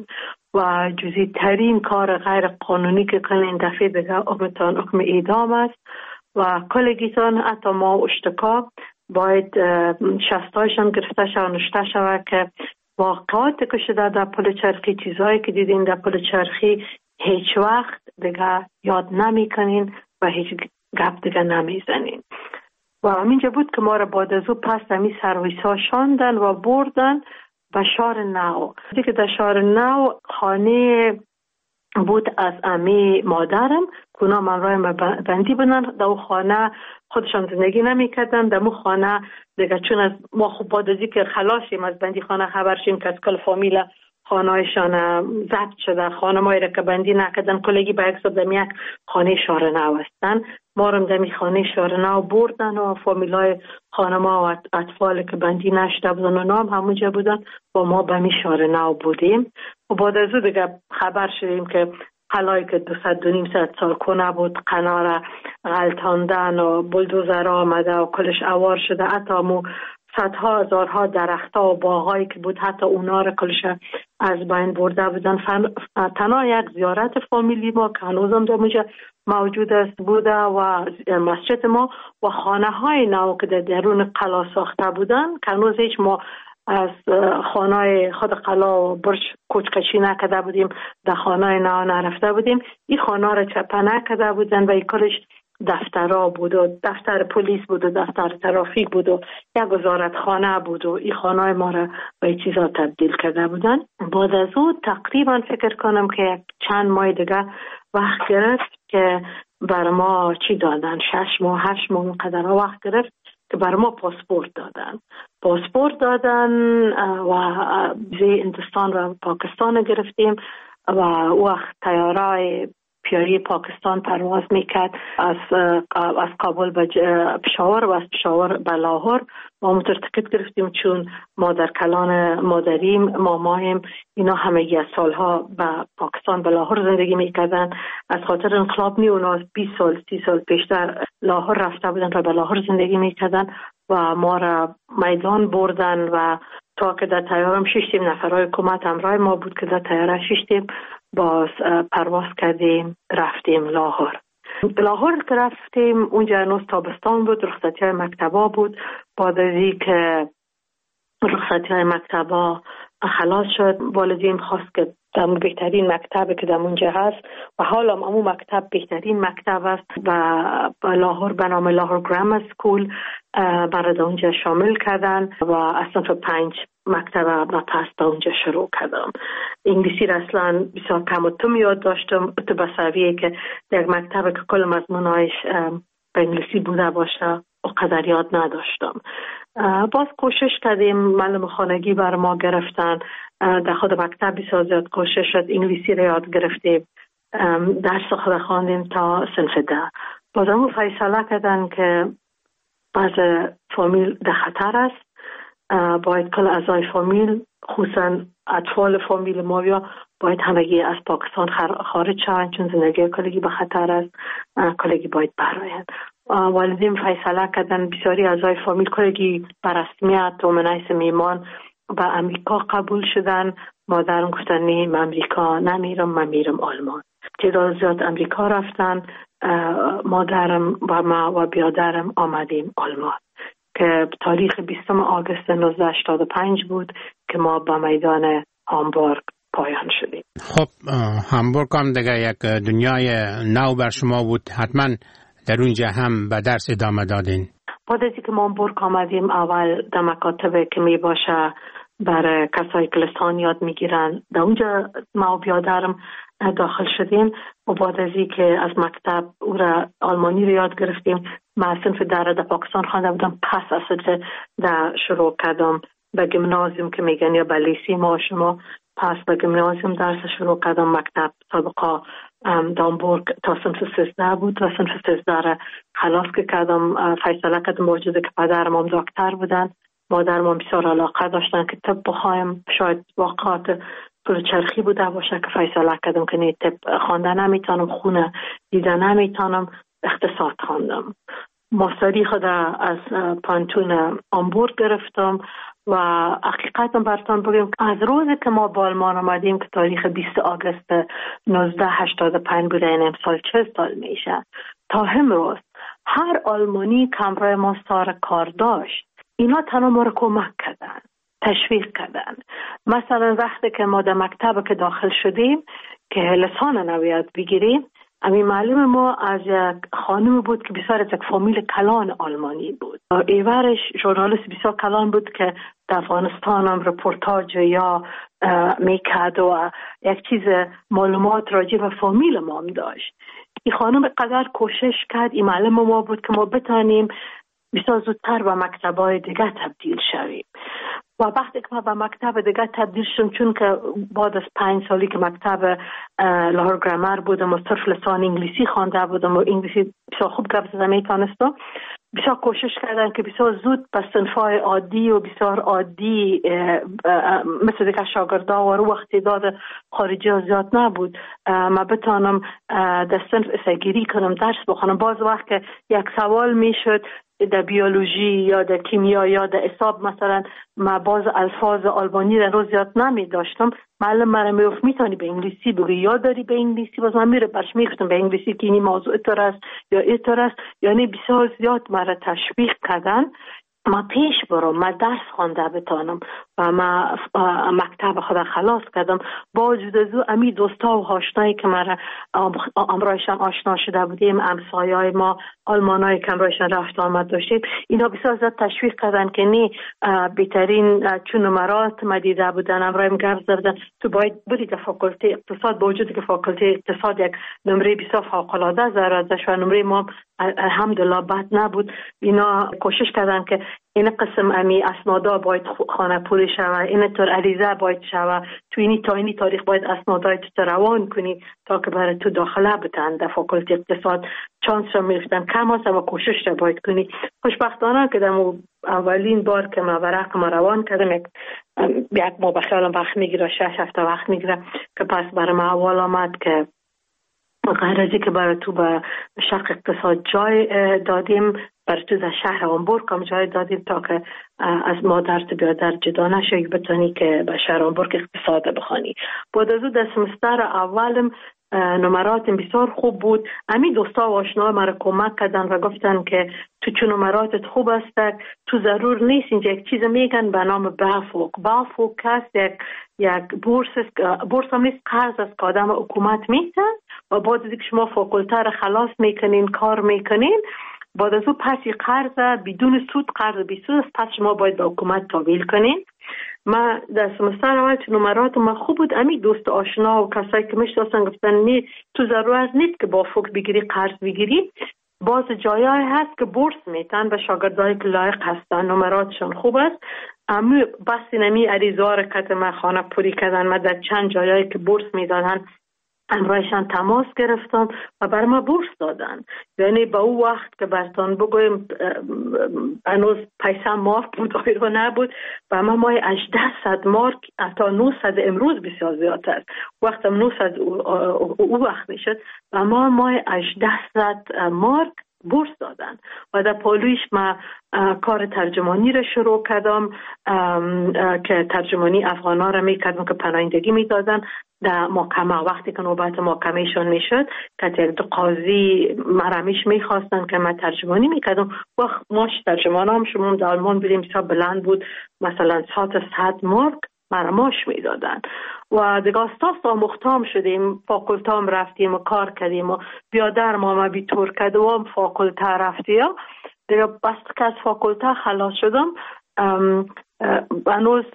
[SPEAKER 16] و جزئی ترین کار غیر قانونی که کنین دفعه دیگه حکمتان حکم اعدام است و کلگیتان حتی ما اشتکا باید شستایشان گرفته شود و نشته شود که واقعات که شده در پلچرخی، چیزهایی که دیدین در پلچرخی هیچ وقت دیگه یاد نمی کنین و هیچ گپ دیگه نمی زنین. و همینجا بود که ما را بعد از او پس دمی سرویس ها شاندن و بردن به شهر نو. دیگه در شهر نو خانه بود از امی مادرم که اونا ممرای بندی بودن. در او خانه خودشان زندگی نمی کردن. در او خانه دیگه چون از ما خوب بعد از که خلاصیم از بندی خانه خبر شیم که از کل فامیل خانه هایشان ضبط شده، خانه مایی را که بندی نکردن کلگی به یک صبح یک خانه شهر نو هستن. ما رو دمی خانه شهر نو بردن و فامیل های خانه ما و اطفال که بندی نشده بودن و نام همونجا بودن و ما به می شهر نو بودیم. و بعد از دیگه خبر شدیم که قلعه‌ای که 200-200 سال کنه بود قناره غلطاندن و بلدوزر آمده و کلش اوار شده، حتی مو صدها هزارها درختها و باغایی که بود حتی اونا را کلش از بین برده بودن. تنها یک زیارت فامیلی ما که هنوزم در اونجا موجود است بوده و مسجد ما و خانه های نو که در درون قلعه ساخته بودن که هنوز هیچ ما از خانه خود قلعه و برج کوچکشی نکرده بودیم، در خانه نو نرفته بودیم. این خانه را چپه نکرده بودن و این کلش دفترها بود و دفتر پلیس بود و دفتر ترافیک بود و یک وزارت خانه بود و این خانه ما را به این چیزا تبدیل کرده بودن. بعد از او تقریبا فکر کنم که چند ماه دیگه وقت گرفت که بر ما چی دادن، 6 ماه 8 ماه قدر وقت گرفت که بر ما پاسپورت دادن و ویزای هندوستان و پاکستان گرفتیم و وقت طیاره پیاری پاکستان پرواز میکرد از کابل به پشاور و از پشاور به لاهور. ما مترتکت گرفتیم چون ما در کلان مادریم مامایم اینا همه از سالها به پاکستان به لاهور زندگی میکردن. از خاطر انقلاب اونا 20 سال 30 سال پیشتر لاهور رفته بودن و به لاهور زندگی میکردن و ما را میدان بردن و تا که در تیارم ششتیم نفرهای حکومت همراه ما بود که در تیاره ششتیم باز پرواز کردیم رفتیم لاهور که رفتیم اونجا هنوز تابستان بود، رخصتی های مکتبا بود. بعد از این که رخصتی های مکتبا خلاص شد والدین خواست که در بهترین مکتب که در اونجا هست و حالا امو مکتب بهترین مکتب است و لاهور به نام لاهور گرامر سکول برای اونجا شامل کردن و اصلا تو 5 مکتب و پس در اونجا شروع کردم. انگلیسی را اصلا بسیار کم و کم یاد داشتم تو بسویه که در مکتب که کل مضمونایش به انگلیسی بوده باشه و قدر یاد نداشتم. باز کوشش کردیم، معلم خانگی بر ما گرفتن، در خود مکتب بسیار زیاد کوشش شد، انگلیسی را یاد گرفتیم، درس خود خواندیم تا صنف 10. باز همون فیصله کردن که باز فامیل در خطر است، باید کل اعضای فامیل خصوصا اطفال فامیل ما باید همگی از پاکستان خارج شوند چون زندگی کلگی به خطر است، کلگی باید برآیند. والدین فیصله کردن بسیاری اعضای فامیل کلگی بر رسمیت و منیس میمان به امریکا قبول شدن. مادرم گفتن نه من امریکا نمیرم، من میرم آلمان. تعداد زیاد امریکا رفتن، مادرم و ما و بیادرم آمدیم آلمان که تاریخ 20 آگوست 1985 بود که ما با میدان هامبورگ پایان شدیم.
[SPEAKER 15] خب هامبورگ هم دیگه یک دنیای نو بر شما بود، حتما در اونجا هم به درس ادامه دادین.
[SPEAKER 16] بعد از اینکه ما هامبورگ آمدیم اول در مکاتب که می باشه برای کسایی که لسان یاد میگیرن در اونجا ما و بیادرم داخل شدیم و بعد از اینکه از مکتب او را آلمانی رو یاد گرفتیم. من صنف در پاکستان خوانده بودم، پس از صنف در شروع کردم به گیمنازیوم که میگن یا به لیسی ما شما، پس به گیمنازیوم درس شروع کردم. مکتب سابقا دامبورگ تا صنف 13 بود و صنف 13 را خلاص کردم. فیصله کردم با وجود که پدرم هم دکتر بودن، مادرم هم بسیار علاقه داشتن که طب بخوایم، شاید واقعات پول چرخی بوده باشه که فیصله کردم که نه طب خوانده نمیتونم، خونه دیده نمیتونم، اقتصاد خواندم. ماستری خود از پانتون هامبورگ گرفتم و حقیقتا براتون بگم از روزی که ما با آلمان آمدیم که تاریخ 20 آگوست 1985 بوده، این امسال 40 سال میشه، تا امروز هر آلمانی که همراه ما سر کار داشت اینا تنها ما رو کمک کردن، تشویق کردن. مثلا وقتی که ما در مکتب که داخل شدیم که لسان نویاد بگیریم، امی معلم ما از یک خانم بود که بسیار از یک فامیل کلان آلمانی بود. ایورش ژورنالیست بسیار کلان بود که در افغانستان هم رپورتاج یا میکرد و یک چیز معلومات راجع به فامیل ما هم داشت. این خانم قدر کوشش کرد، این معلم ما بود که ما بتانیم بسیار زودتر به مکتب‌های دیگه تبدیل شویم. و وقتی که ما به مکتب دیگه تبدیل شدم، چون که بعد از 5 سالی که مکتب لاهور گرامر بودم و صرف لسان انگلیسی خوانده بودم و انگلیسی بسیار خوب گپ زدن میتونستم، بسیار کوشش کردن که بسیار زود به صنف‌های عادی و بسیار عادی مثل دیگه شاگردا و رو اقتدار خارجی ها زیاد نبود ما بتانم در صنف اسگیری کنم، درس بخونم. باز وقت که یک سوال میشد در بیولوژی یا در کیمیا یا در حساب مثلا، ما باز الفاظ آلمانی رو زیاد نمی داشتم، معلم من میگفت میتونی به انگلیسی بگی یا داری به انگلیسی، باز من میره برش میگفتم به انگلیسی که این موضوع اینطور است یا اینطور است. یعنی بسیار زیاد مرا تشویق کردن ما پیش برم، ما درس خوانده بتانم و ما مکتب خدا خلاص کردم. با وجود از او امی دوستا و آشنایی که مرا امرایشان آشنا شده بودیم، همسایه‌های ما آلمانایی که امرایشان رفت آمد داشتیم، اینا بسیار زیاد تشویق کردن که نه بهترین چون نمرات ما دیده بودن، امرایم گرد زدن تو باید بری در فاکولته اقتصاد. با وجود که فاکولته اقتصاد یک نمره بسیار فوق‌العاده زرازش و نمره ما الحمدلله بد نبود، اینا کوشش کردن که این قسم امی اسنادا باید خانه پوری شوه، این طور عریضه باید شوه، تو اینی تاریخ باید اسنادای تو روان کنی تا که برای تو داخله بتن در فاکولته اقتصاد. چانس را میفتن کم هست و کوشش را باید کنی. خوشبختانه که در اولین بار که ما ورق ما روان کردم یک ما بخیالم وقت میگیره، 6 هفته وقت میگیره که پس برای ما اول آمد که غیر ازی که برای تو به شرق اقتصاد جای دادیم، برای تو در شهر هامبورگ هم جای دادیم تا که از مادر تو بیادر جدا نشوی بتونی که به شهر هامبورگ اقتصاد بخوانی. بعد از او در سمستر اولم نمرات بسیار خوب بود. امی دوستا و آشنا مرا کمک کردن و گفتن که تو چون نمراتت خوب است، تو ضرور نیست اینجا یک چیز میگن به نام بافوک هست، یک بورس هم نیست، قرض است که آدم حکومت میتن و بعد از اینکه شما فاکولته را خلاص میکنین کار میکنین، بعد از او پسی قرض بدون سود، قرض بی سود است، پس شما باید به حکومت تحویل کنین. ما در سمستر اول چون نمرات ما خوب بود، امی دوست آشنا و کسایی که میشناسن گفتن نه تو ضرورت نیست که با فوق بگیری قرض بگیری، باز جایای هست که بورس میتن به شاگردایی که لایق هستن، نمراتشون خوب است. اما بس نمی عریضه ها را که ما خانه پوری کردن، ما در چند جایایی که بورس میدادن امرایشان تماس گرفتم و بر ما بورس دادن. یعنی با او وقت که برتان بگویم هنوز پیسه مارک بود آیرو نبود و ما مای 1800 مارک تا 900 امروز بسیار زیاد است. وقت هم 900 او وقت میشد و ما مای 1800 مارک بورس دادن و در پالویش ما کار ترجمانی را شروع کردم که ترجمانی افغانا را میکردم که پناهندگی میدادن در محکمه. وقتی که نوبت محکمهشون میشد که یک قاضی مرمیش میخواستن که من ترجمانی میکردم و ماش ترجمان هم شما در آلمان بریم بسیار بلند بود، مثلا 100 مارک مرماش میدادن و دیگه استاس آموختام شدیم، فاکولتام رفتیم و کار کردیم و بیادر ما بیتور کرده و فاکولته رفتیم دیگه. بس که از فاکولته خلاص شدم هنوز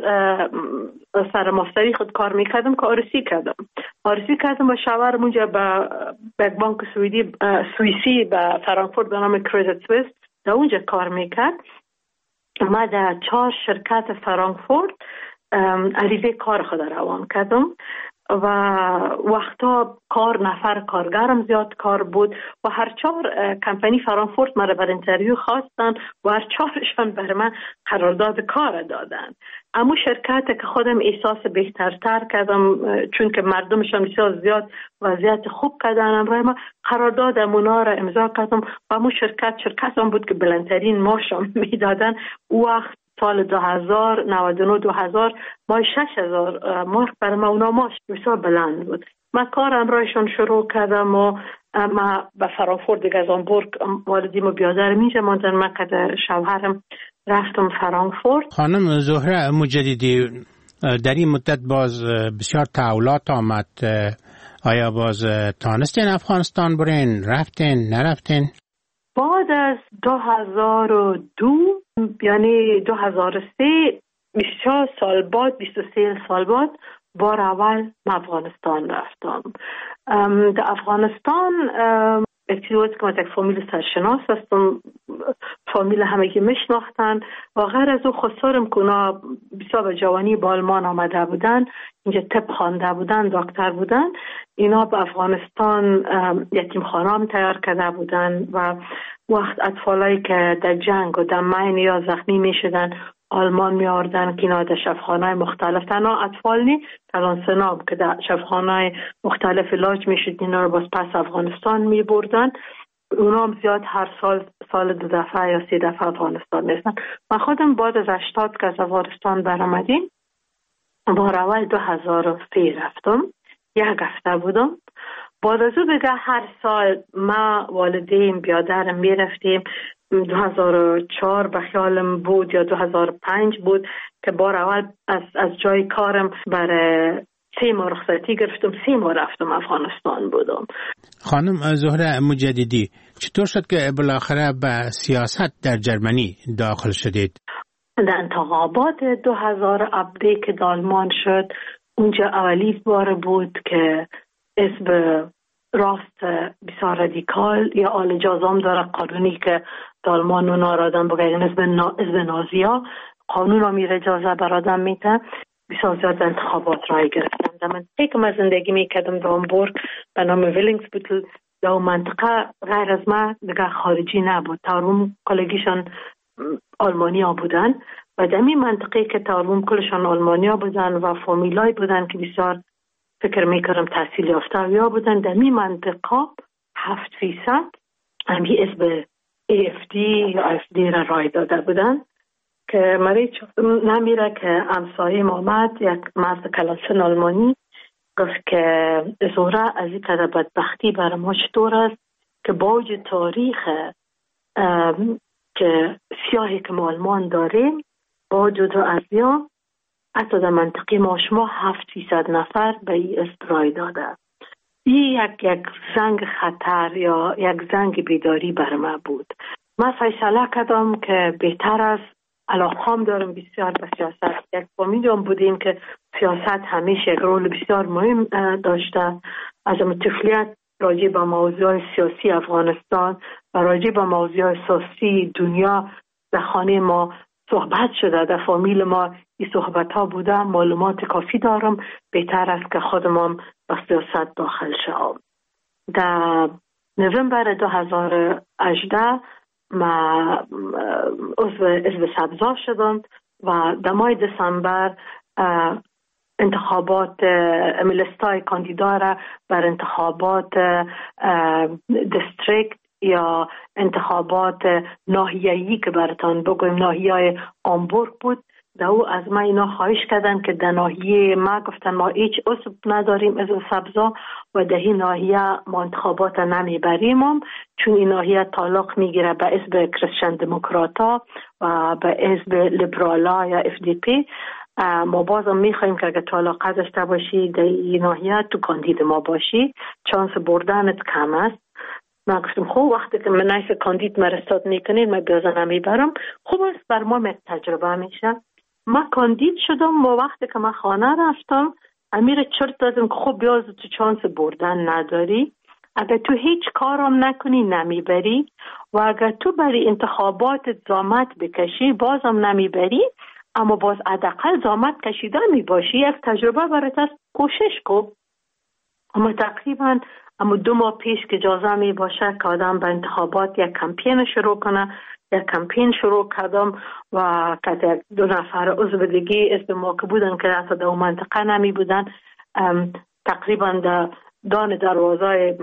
[SPEAKER 16] سر ماستری خود کار میکردم که آرسی کردم و شوهرم اونجا به بانک سوئیسی به فرانکفورت به نام کریدیت سوئیس در اونجا کار میکرد. ما در 4 شرکت فرانکفورت عریضه کار خود روان کردم و وقتا نفر کارگرم زیاد کار بود و هر 4 کمپانی فرانکفورت مرا بر انترویو خواستن و هر 4شان بر من قرارداد کار دادن. اما شرکت که خودم احساس بهترتر کردم چون که مردمشان بسیار زیاد وضعیت خوب کردن، امروز ما قرارداد اونا را امضا کردم و همون شرکت هم بود که بلندترین ماشم میدادن. وقت سال 2000 مای 6000 مارک برای ما اونا ماش بسیار بلند بود. من کارم رایشان شروع کردم و ما به فرانکفورت دیگه از آنبورگ والدیم و بیادرم اینجا ماندن. من که شوهرم رفتم فرانکفورت.
[SPEAKER 15] خانم زهره مجددی، در این مدت باز بسیار تحولات آمد، آیا باز تانستین افغانستان برین؟ رفتین؟ نرفتین؟
[SPEAKER 16] بعد از 2002 یعنی 2003 24 سال بعد 23 سال بعد بار اول من افغانستان رفتم. در افغانستان اکتیویت که من یک فامیل سرشناس هستم، فامیل همه که میشناختن و غیر از او خسارم که اونا بسیار به جوانی با آلمان آمده بودن، اینجا طب خوانده بودن، دکتر بودن، اینا به افغانستان یتیم خانه تیار کرده بودن و وقت اطفالایی که در جنگ و در مین یا زخمی می شدن آلمان می آوردن که اینا در شفاخانه‌های مختلف، تنها اطفال نی کلان سناب که در شفاخانه‌های مختلف علاج می شد، اینا رو باز پس افغانستان می بردن. اونا هم زیاد هر سال 2 دفعه یا 3 دفعه افغانستان نیستن. من خودم بعد از 80 که از افغانستان برآمدیم بار اول 2003 رفتم، 1 هفته بودم. بعد از او دیگه هر سال ما والدین بیادرم می رفتیم. 2004 به خیالم بود یا 2005 بود که بار اول از جای کارم برای 3 ماه رخصتی گرفتم، 3 ماه رفتم افغانستان بودم.
[SPEAKER 15] خانم زهره مجددی، چطور شد که بالاخره به سیاست در جرمنی داخل شدید؟
[SPEAKER 16] در انتخابات 2017 که آلمان شد، اونجا اولی بار بود که حزب راست بسیار رادیکال یا آل جازام داره قانونی که آلمان اونا را آدم بگیرن، حزب نازیا قانون را میره اجازه بر آدم میتن. بسیار زیاد انتخابات رای گرفتم. در منطقه که من زندگی میکردم در آمبورگ به نام ویلینگسبوتل، در اون منطقه غیر از من دیگه خارجی نبود، تاروم کلگیشان آلمانیا بودن و در این منطقه که تاروم کلشان آلمانیا بودن و فامیلای بودن که بسیار فکر میکردم تحصیل یافته یا بودن، در این منطقه 7% همی حزب AFD یا AFD را رای داده بودن که مریض نمیره که همسایه محمد یک مرد کلاسن آلمانی گفت که زهره از این قدر بدبختی برای ما چطور است که با وجود تاریخ که سیاهی که ما آلمان داریم، با وجود ازیا حتی در منطقه ما شما 700 نفر به این استرای داده. این یک زنگ خطر یا یک زنگ بیداری بر ما بود. من فیصله کردم که بهتر است، علاقه دارم بسیار به سیاست. یک فامیلیام بودیم که سیاست همیشه یک رول بسیار مهم داشته. از طفولیت راجع به موضوع سیاسی افغانستان و راجع به موضوع سیاسی دنیا در خانه ما صحبت شده، در فامیل ما این صحبت ها بوده. معلومات کافی دارم، بهتر است که خودم به سیاست داخل شوم. در نوامبر 2018 ما عضو حزب سبزا شدم و در ماه دسامبر انتخابات لیستای کاندیدا را بر انتخابات دیستریکت یا انتخابات ناحیه‌ای که براتان بگویم ناحیه آمبورگ بود، در او از ما اینا خواهش کردن که در ناحیه ما گفتن ما هیچ عضو نداریم از سبزا و در این ناحیه ما انتخابات نمیبریم، چون این ناحیه تعلق میگیره به حزب کریستین دموکراتا و به حزب لیبرالا یا FDP. ما بازم میخوایم که اگر تو علاقه داشته باشی در این ناحیه تو کاندید ما باشی، چانس بردنت کم است. ما گفتم خوب، وقتی که من نیست کاندید مرستاد میکنین من بیازه نمیبرم، خوب است بر ما تجربه میشه. ما کاندید شدم و وقتی که من خانه رفتم امیر چرت دادم که خوب بیاز تو چانس بردن نداری، اگر تو هیچ کارم نکنی نمیبری و اگر تو برای انتخابات زحمت بکشی بازم نمیبری، اما باز حداقل زحمت کشیده می باشی، یک تجربه برات است، کوشش کن. اما تقریبا 2 ماه پیش که اجازه می باشه که آدم به انتخابات یک کمپین شروع کنه، یک کمپین شروع کردم و که 2 نفر عضو دیگه اسم ما که بودن که حتی در منطقه نمی بودن، تقریبا در دان دروازه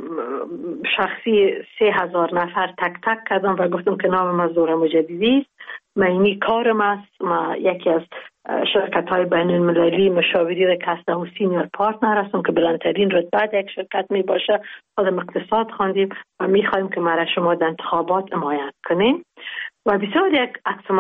[SPEAKER 16] شخصی 3000 نفر تک تک کردم و گفتم که نام من زهره مجددی است. من اینی کارم است، من یکی از شرکت های بین المللی مشاوری رکسته و سینیور پارتنر هستم که بلندترین رتبه یک شرکت می باشه. خودم اقتصاد خواندیم و می خواهیم که مرا شما در انتخابات حمایت کنیم. و بسیار یک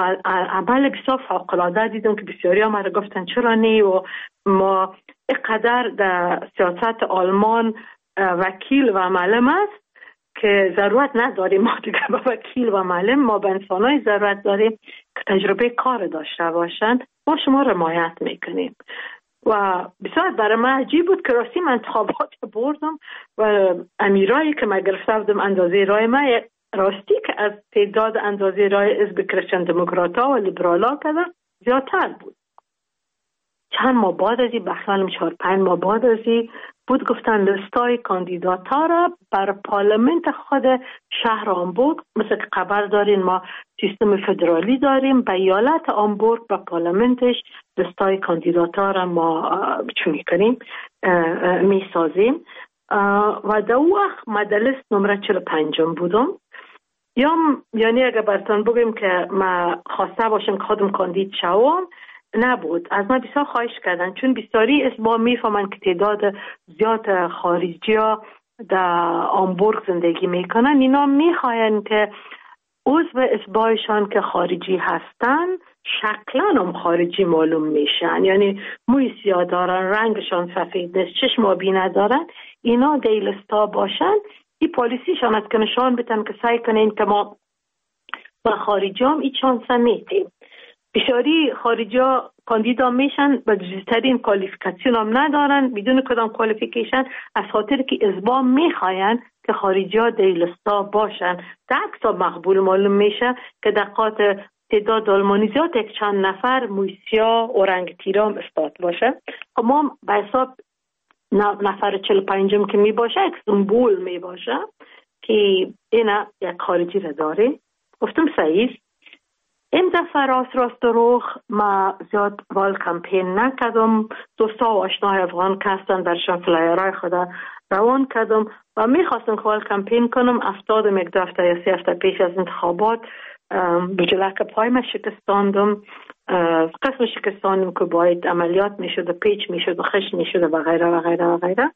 [SPEAKER 16] عمل بسیار فوق‌العاده دیدم که بسیاری ها مرا گفتن چرا نه، و ما اینقدر در سیاست آلمان وکیل و معلم است که ضرورت نداریم ما دیگه به وکیل و معلم، ما به انسانای ضرورت داریم که تجربه کار داشته باشند. ما شما رو حمایت میکنیم. و بسیار برای من عجیب بود که راستی من انتخابات بردم و امیرایی که من گرفته بودم اندازه رای من راستی که از تعداد اندازه رای حزب کریستین دموکراتا و لیبرالا کردن زیادتر بود. چند ماه بعد از این، بخشالم 4-5 ماه بعد از این بود، گفتن لیستای کاندیداتا را بر پارلمنت خود شهر آمبورگ، مثل که خبر دارین ما سیستم فدرالی داریم، به ایالت آمبورگ و پارلمنتش لیستای کاندیداتا را ما چون میکنیم میسازیم. و در وقت ما در لیست نمره 45 بودم. یعنی اگر براتون بگیم که ما خواسته باشم که خودم کاندید شوم، نبود. از من بسیار خواهش کردن، چون بسیاری اسما میفهمن که تعداد زیاد خارجی ها در آمبورگ زندگی میکنن، اینا میخواین که عضو اسبایشان که خارجی هستن شکلا هم خارجی معلوم میشن، یعنی موی سیاه دارن، رنگشان سفید نیست، چشم آبی ندارن، اینا دیلستا باشن. این پالیسیشان است که نشان بدن که سعی کنین که ما با خارجی هم این چانس میتیم. بسیاری خارجی ها کاندیدا میشن و جزیترین کوالیفیکاسیون هم ندارن، بدون کدام کوالیفیکیشن، از خاطر که ازبا میخواین که خارجی ها دیلستا باشن. در اکسا مقبول معلوم میشه که دقات تعداد آلمانی زیاد یک چند نفر مویسیا و رنگ تیرام استاد باشه. ما به حساب نفر 45 که می باشه یک سمبول می باشه که اینا یک خارجی را داره. گفتم صحیح. این دفعه راست روخ ما زیاد وال کمپین نکردم. دوستا و آشناهای افغان که هستن برشان فلایرهای خود روان کردم و میخواستم که وال کمپین کنم. 70 یک هفته یا 3 هفته پیش از انتخابات به جلک پای ما شکستاندم قسم شکستانی که باید عملیات میشد و پیچ میشد و خش میشد و غیره و غیره و غیره.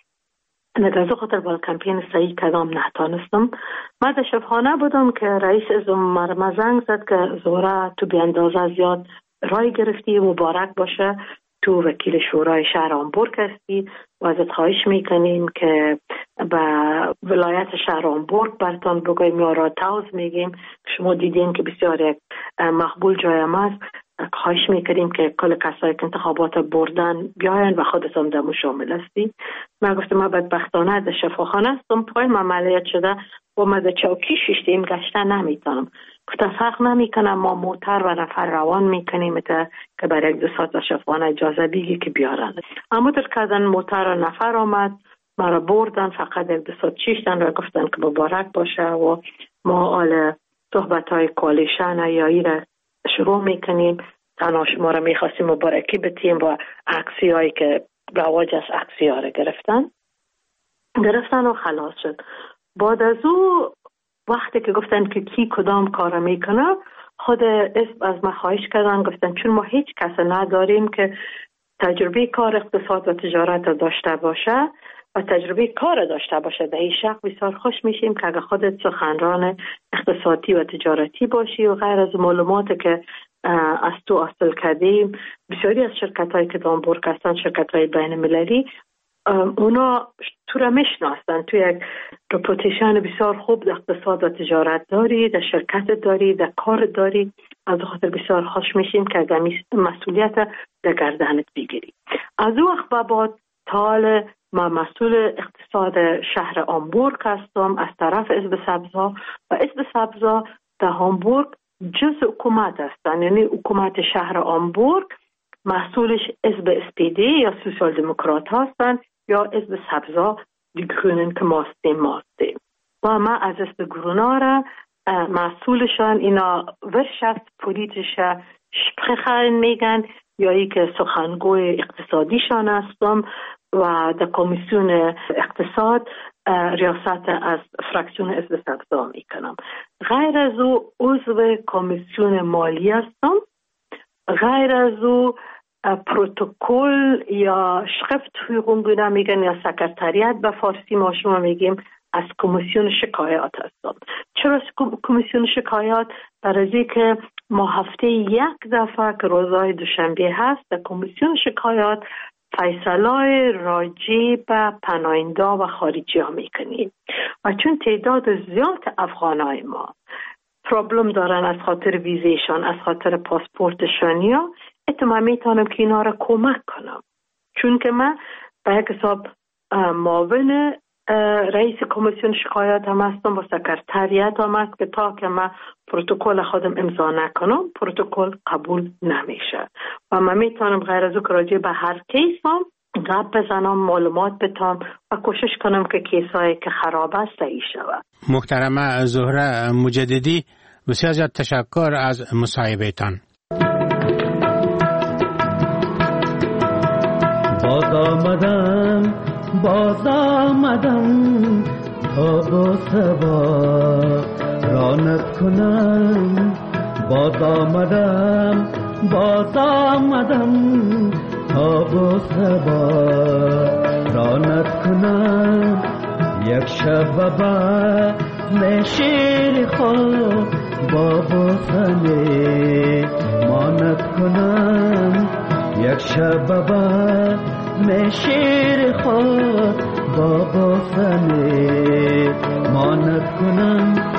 [SPEAKER 16] از او خاطر با کمپین صحیح کدام نتانستم. من در شبخانه بودم که رئیس ازم مرا زنگ زد که زهره تو بی اندازه زیاد رای گرفتی، مبارک باشه، تو وکیل شورای شهر هامبورگ هستی و ازت خواهش میکنیم که به ولایت شهر هامبورگ برتان بگویم یا راتاوز میگیم، شما دیدین که بسیار یک مقبول جای است. خواهش میکنیم که کل کسایی که انتخابات بردن بیاین و خودت هم دمو شامل هستی. من گفتم من بدبختانه در شفاخانه هستم، پای من عملیات شده و من در چوکی شیشتیم گشتن نمیتونم. گفتم فرق نمیکنم، ما موتر و نفر روان میکنیم که برای 1-2 ساعت شفاخانه اجازه بگی که بیارن. اما در کردن موتر و نفر آمد، مرا بردن، فقط 1-2 ساعت شیشتن و گفتن که مبارک باشه و ما آل صحبت های کوالیشن یا ایره شروع میکنیم. تنها شما را میخواستیم مبارکی بتیم با عکسی هایی که رواج از عکسی ها را گرفتن و خلاص شد. بعد از او وقتی که گفتن که کی کدام کار میکنه، خود اسم از ما خواهش کردن، گفتن چون ما هیچ کس نداریم که تجربه کار اقتصاد و تجارت داشته باشه و تجربه کار داشته باشه، در این شق بسیار خوش میشیم که اگه خودت سخنران اقتصادی و تجارتی باشی و غیر از معلومات که از تو حاصل کردیم. بسیاری از شرکت هایی که در هامبورگ هستن، شرکت های بین المللی، اونا تو را میشناسن، تو یک رپوتیشن بسیار خوب در اقتصاد و تجارت داری، در شرکت داری، در کار داری. از خاطر بسیار خوش میشیم که اگر مسئولیت در گردنت بگیری. از او وقت به بعد تا ما مسئول اقتصاد شهر هامبورگ هستم از طرف حزب سبزها و حزب سبزها در هامبورگ جز حکومت هستن، یعنی حکومت شهر هامبورگ مسئولش حزب SPD یا سوسیال دموکرات هستن یا حزب سبزها دی گرونن که ماستیم و ما از حزب گرونا را مسئولشان اینا ورشفت پولیتیشه شپخن میگن یا ای که سخنگوی اقتصادیشان هستم و در کمیسیون اقتصاد ریاست از فراکسیون حزب سبزها میکنم. غیر از او عضو کمیسیون مالی هستم. غیر از او پروتکل یا شخفت فیغونگونه میگن یا سکرتریت به فارسی ما شما میگیم از کمیسیون شکایات هستم. چرا کمیسیون شکایات؟ برای که ما هفته 1 دفعه که روزهای دوشنبه هست در کمیسیون شکایات فیصله راجع به پناهنده و خارجی ها میکنیم و چون تعداد زیاد افغانای ما پرابلم دارن از خاطر ویزیشان، از خاطر پاسپورتشان، یا اتمام میتونم که اینا را کمک کنم، چون که من به یک حساب معاون رئیس کمیسیون شکایات هم هستم و سکرتریت هم هست که تا که من پروتکل خودم امضا نکنم پروتکل قبول نمیشه و من میتونم غیر از او که راجع به هر کیس هم گپ بزنم، معلومات بتام و کوشش کنم که کیسایی که خراب است صحیح شود.
[SPEAKER 15] محترمه زهره مجددی، بسیار زیاد تشکر از مصاحبهتان.
[SPEAKER 17] باز آمدم تا با سبا رانت کنم. باز آمدم تا با سبا رانت کنم. یک شب بعد نشیر خود با بوسنی مانت کنم. یک شب بعد نشیر خود با بوسنی مانت کنم.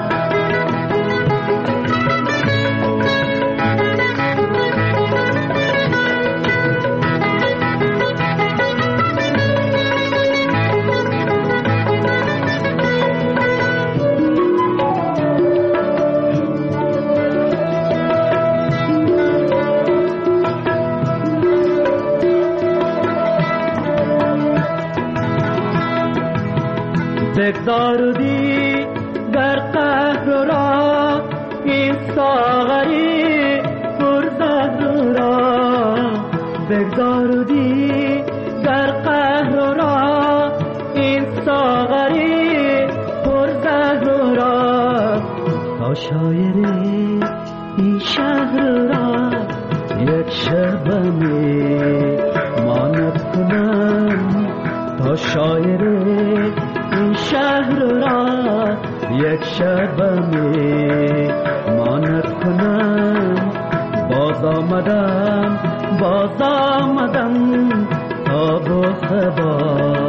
[SPEAKER 17] بگذاردی در قهر را این ساغری پرزهر را. بگذاردی در قهر را این ساغری پرزهر را. تا شاعری این شهر را یک شب می ماند کنم باز آمدم تا با خبر